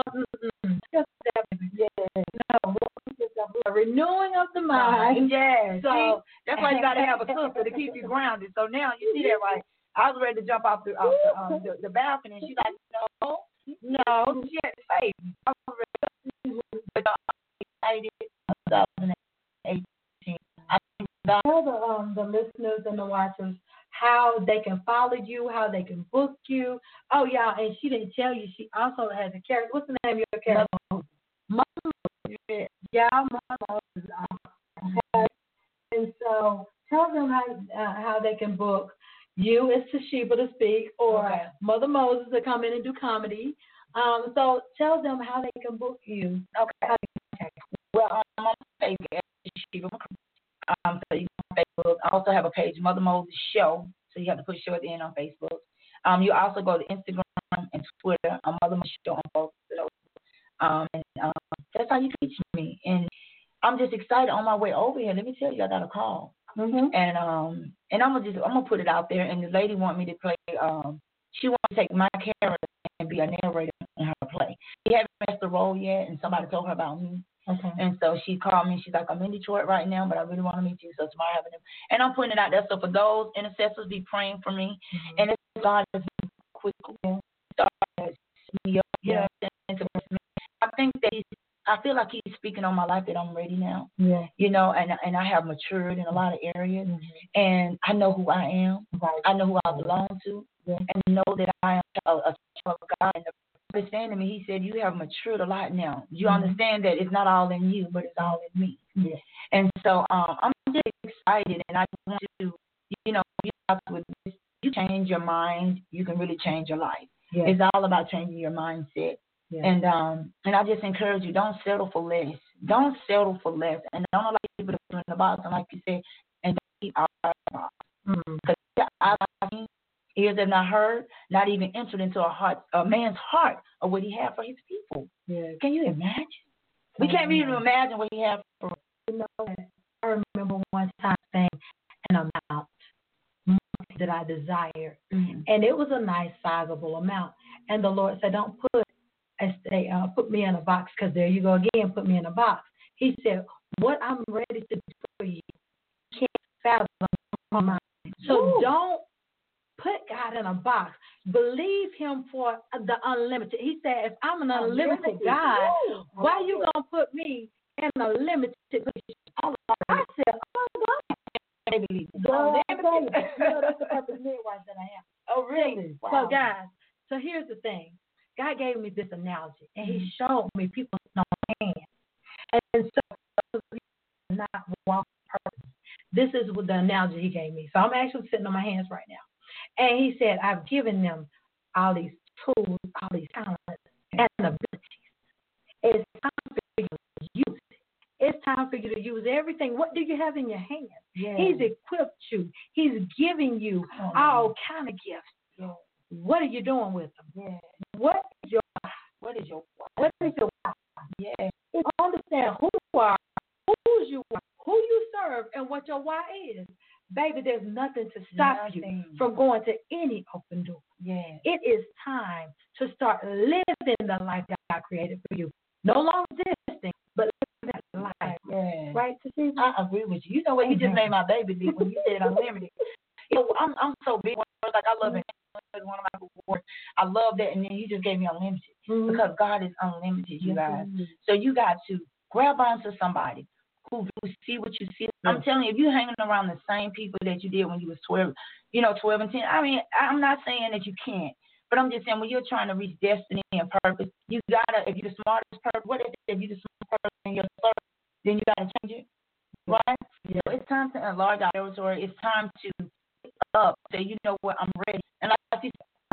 A renewing of the mind. Yes. So that's why you got to have a sister to keep you grounded. So now you see that, right? I was ready to jump off the balcony, and she's like, no, she had to save me. I was ready. But I did 2018. Tell the listeners and the watchers how they can follow you, how they can book you. Oh, yeah, and she didn't tell you. She also has a character. What's the name of your character? Mother. Yeah, Mother. Okay. And so tell them how they can book you as Toshiba to speak, or Mother Moses to come in and do comedy. So tell them how they can book you. Okay. Well, I'm on Facebook at Toshiba. So you can on Facebook. I also have a page, Mother Moses Show. So you have to put show at the end on Facebook. You also go to Instagram and Twitter. Mother Moses Show on both of those. That's how you can reach me. And I'm just excited on my way over here. Let me tell you, I got a call. And I'm gonna put it out there. And the lady want me to play. She wants to take my character and be a narrator in her play. She haven't messed the role yet, and somebody told her about me. Okay. And so she called me and she's like, I'm in Detroit right now, but I really want to meet you. So tomorrow I have an and I'm putting it out there. So for those intercessors, be praying for me. And if God is quickly started me up, I think that I feel like he's speaking on my life that I'm ready now. Yeah. You know, and I have matured in a lot of areas. And I know who I am. Right. I know who I belong to. Yeah. And know that I am a child of God. And understanding me, he said, you have matured a lot now. You understand that it's not all in you, but it's all in me. Yeah. And so I'm just excited, and I want to, you change your mind, you can really change your life. Yeah. It's all about changing your mindset. Yeah. And I just encourage you, don't settle for less. Don't settle for less. And don't allow people to put in the box, and like you said, and don't keep out of the box. Because ears have not heard, not even entered into a man's heart of what he had for his people. Yeah. Can you imagine? We can't even imagine what he had for us. You know, I remember one time saying an amount that I desired, and it was a nice, sizable amount. And the Lord said, don't put me in a box, because there you go again, put me in a box. He said, what I'm ready to do for you, you can't fathom my mind. So don't put God in a box. Believe him for the unlimited. He said, if I'm an unlimited God, why are you going to put me in a limited position? I said, oh, God. That's the purpose midwife that I am. Oh, really? Wow. So, guys, so here's the thing. God gave me this analogy, and he showed me people on hands. And so, not one purpose. This is what the analogy he gave me. So I'm actually sitting on my hands right now. And he said, I've given them all these tools, all these talents, and abilities. It's time for you to use it. It's time for you to use everything. What do you have in your hands? Yeah. He's equipped you. He's giving you all kind of gifts. Yeah. What are you doing with them? Yeah. What is your why? Yeah. It's understand who you are, whose you are, who you serve, and what your why is. Baby, there's nothing to stop you from going to any open door. Yeah. It is time to start living the life God created for you. No longer existing, but living that life. Yeah. Right, Toshiba? I agree with you. You know what? You just made my baby leap when you said unlimited. You know, I'm so big. Like, I love it. One of my awards. I love that. And then you just gave me unlimited. Because God is unlimited, you guys. So you got to grab onto somebody who see what you see. I'm telling you, if you're hanging around the same people that you did when you was 12, 12 and 10, I mean, I'm not saying that you can't, but I'm just saying when you're trying to reach destiny and purpose, you gotta, if you're the smartest person, what if you're the smartest person in your circle, then you gotta change it, right? Yeah. So it's time to enlarge our territory. It's time to up, say, you know what, I'm ready. And like you said,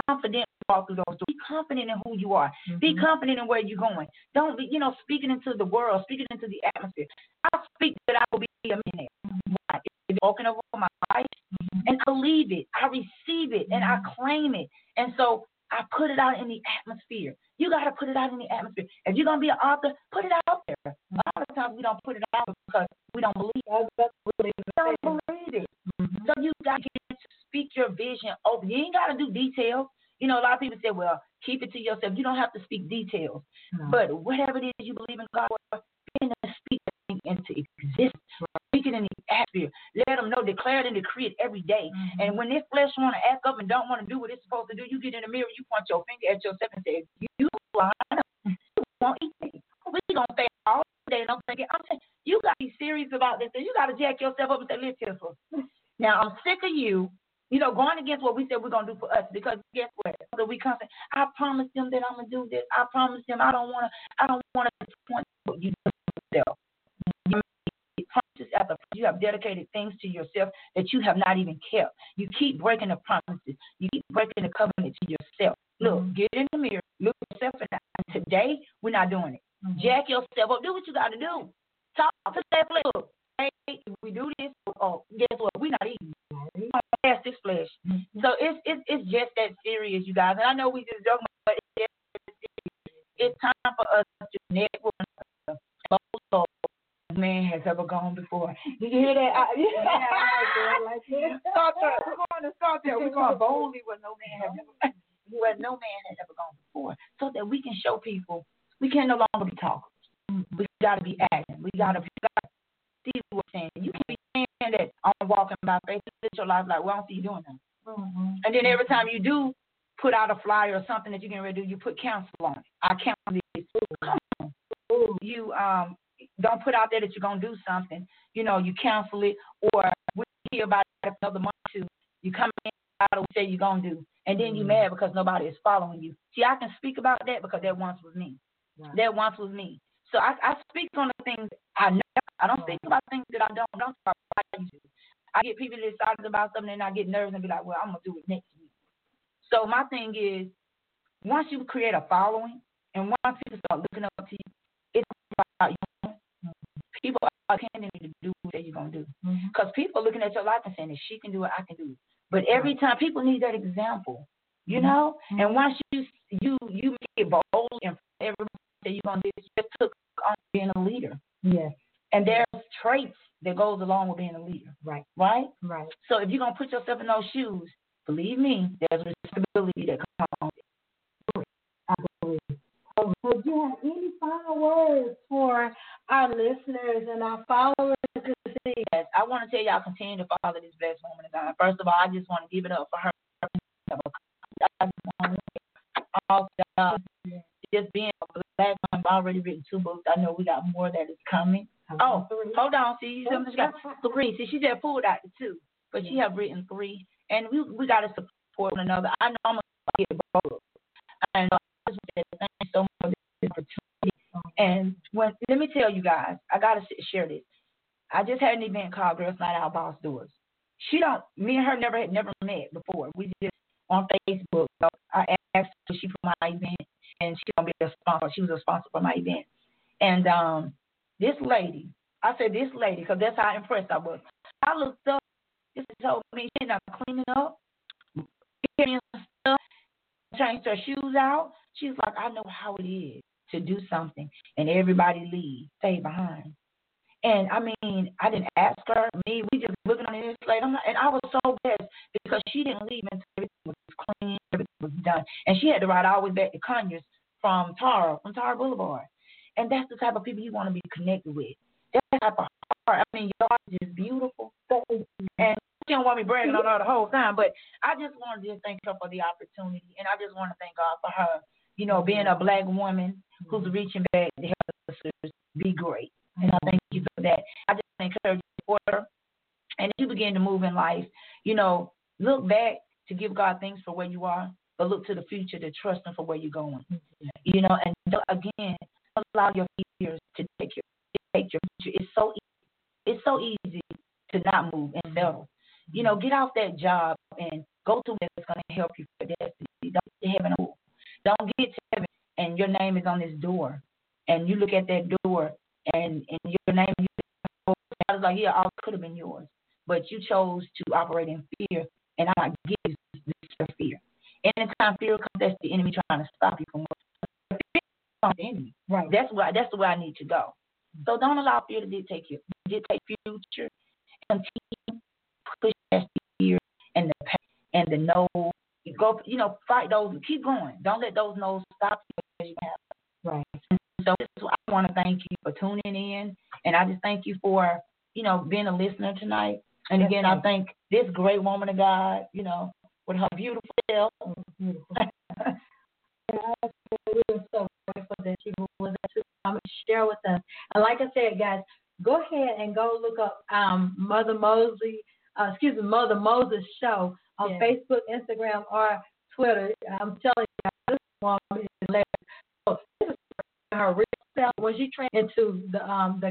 confident to walk through those doors. Be confident in who you are. Mm-hmm. Be confident in where you're going. Don't be, speaking into the world, speaking into the atmosphere. I speak that I will be a millionaire. Right? It's walking over my life, and I believe it. I receive it, and I claim it. And so I put it out in the atmosphere. You got to put it out in the atmosphere. If you're going to be an author, put it out there. A lot of times we don't put it out because we don't believe it. We don't believe it. So you got to speak your vision over. You ain't got to do details. A lot of people say, well, keep it to yourself. You don't have to speak details. No. But whatever it is you believe in God for, begin to speak it into existence. Speak it in the atmosphere. Let them know, declare it and decree it every day. Mm-hmm. And when this flesh want to act up and don't want to do what it's supposed to do, you get in the mirror, you point your finger at yourself and say, you lying. You won't eat me. We going to fast all day. And I'm saying, you got to be serious about this. You got to jack yourself up and say, listen, now I'm sick of you, going against what we said we're going to do for us. Because guess what? We come say, I promised them that I'm going to do this. I promised them I don't want to disappoint you yourself. Promises after you have dedicated things to yourself that you have not even kept. You keep breaking the promises. You keep breaking the covenant to yourself. Look, get in the mirror. Look at yourself in the eye. Today, we're not doing it. Mm-hmm. Jack yourself up. Do what you got to do. Talk to that flesh. Look, hey, if we do this, guess what? We're not eating. We're going to pass this flesh. Mm-hmm. So it's just that serious, you guys. And I know we just joking, but it's time for us to network. Man has ever gone before. Did you hear that? I like it. We're going to start there. We're going boldly where no man has ever gone before, so that we can show people we can no longer be talkers. We got to be acting. We got to see what we're saying. You can't be saying that I'm walking by faith and live your life like, well, I don't see you doing that. Mm-hmm. And then every time you do put out a flyer or something that you're getting ready to do, you put counsel on it. I counsel this. Come on. You don't put out there that you're going to do something. You counsel it, or we hear about it another month or two. You come in and say you're going to do, and then you're mad because nobody is following you. See, I can speak about that because that once was me. Right. That once was me. So I speak on the things I know. I don't speak about things that I don't talk about. I get people excited about something, and I get nervous and be like, well, I'm going to do it next week. So my thing is, once you create a following, and once people start looking up to you, it's about you. People are depending on you to do what you're going to do. Because people are looking at your life and saying, if she can do it, I can do it. But every time, people need that example, And once you make it bold and everybody that you're going to do it, just took on being a leader. Yes. And there's traits that goes along with being a leader. Right. Right? Right. So if you're going to put yourself in those shoes, believe me, there's a responsibility that comes along with it. I believe. So do you have any final words for our listeners and our followers to see? Yes, I want to tell y'all, continue to follow this blessed woman of God. First of all, I just want to give it up for her. Just being a black woman, I've already written 2 books. I know we got more that is coming. Oh, hold on. See, she got 3. See, she just pulled out the 2, but she have written 3. And we got to support one another. I know I'm going to get both. And I just want to thank you so much for this opportunity. And let me tell you guys, I got to share this. I just had an event called Girls Night Out Boss Doors. Me and her never met before. We just on Facebook. So I asked her if she put my event, and she gonna be a sponsor. She was a sponsor for my event. And this lady, because that's how impressed I was. I looked up. This told me she's not cleaning up, getting stuff, changed her shoes out. She's like, I know how it is to do something and everybody stay behind. And I mean, I didn't ask her. We just looking on this lady. And I was so blessed because she didn't leave until everything was clean, everything was done. And she had to ride all the way back to Conyers from Tara Boulevard. And that's the type of people you want to be connected with. That type of heart. I mean, y'all are just beautiful. And she don't want me bragging on her the whole time, but I just wanted to thank her for the opportunity. And I just want to thank God for her, being a black woman who's reaching back to help us be great. And I thank you for that. I just encourage you to support her. And as you begin to move in life, look back to give God thanks for where you are, but look to the future to trust Him for where you're going. And again, allow your fears to take your future. It's so easy to not move and settle. Get off that job and go to where it's going to help you for destiny. get to heaven and your name is on this door, and you look at that door and your name, God is like, yeah, all could have been yours, but you chose to operate in fear, and I'm not giving you this fear. Anytime fear comes, that's the enemy trying to stop you from what the enemy. Right. That's the way I need to go. So don't allow fear to dictate future. Continue to push past the fear and the pain and the no. Go, fight those. Keep going. Don't let those no's stop you. Right. So I want to thank you for tuning in, and I just thank you for being a listener tonight. And again, I thank this great woman of God, with her beautiful self. Beautiful. We were so grateful that she was able to come and share with us. And like I said, guys, go ahead and go look up Mother Moses Show on Facebook, Instagram, or Twitter. I'm telling you, this woman is hilarious. So this is her real self when she trained into the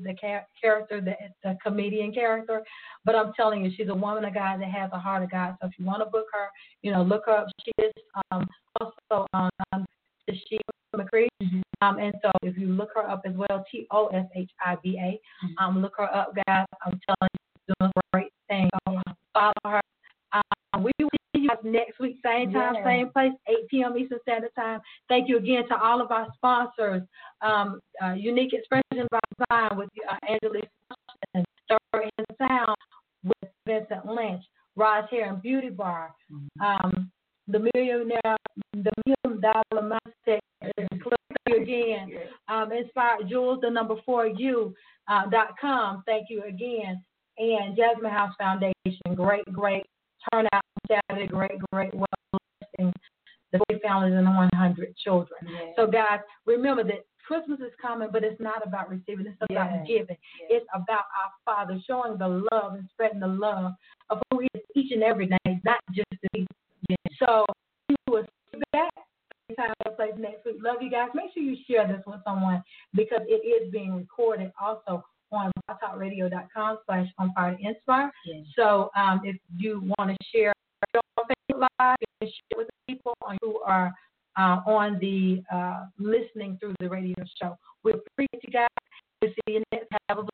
comedian character. But I'm telling you, she's a woman of God that has a heart of God. So if you want to book her, look her up. She is also on the Sheila McCree. And so if you look her up as well, TOSHIBA, look her up, guys. I'm telling you, she's doing a great thing. So follow her. We will see you guys next week, same time, same place, 8 p.m. Eastern Standard Time. Thank you again to all of our sponsors, Unique Expression by Design with Angela and Stir in Sound with Vincent Lynch, Roz Hair and Beauty Bar, the $1 Million Mindset. Again, Inspired Jewels, the number 4U.com. Thank you again. And Jasmine House Foundation, great turnout on Saturday, great blessing the 40 families and the 100 children. Yes. So guys, remember that Christmas is coming, but it's not about receiving, it's about giving. Yes. It's about our Father showing the love and spreading the love of who He is each and every day, not just the people. Yes. So we will see you back time place next week. Love you guys. Make sure you share this with someone because it is being recorded also on blogtalkradio.com/onfiretoinspire. Yes. So if you want to share on Facebook Live, you can share with the people who are on the listening through the radio show. We appreciate you guys. We'll see you next. Have a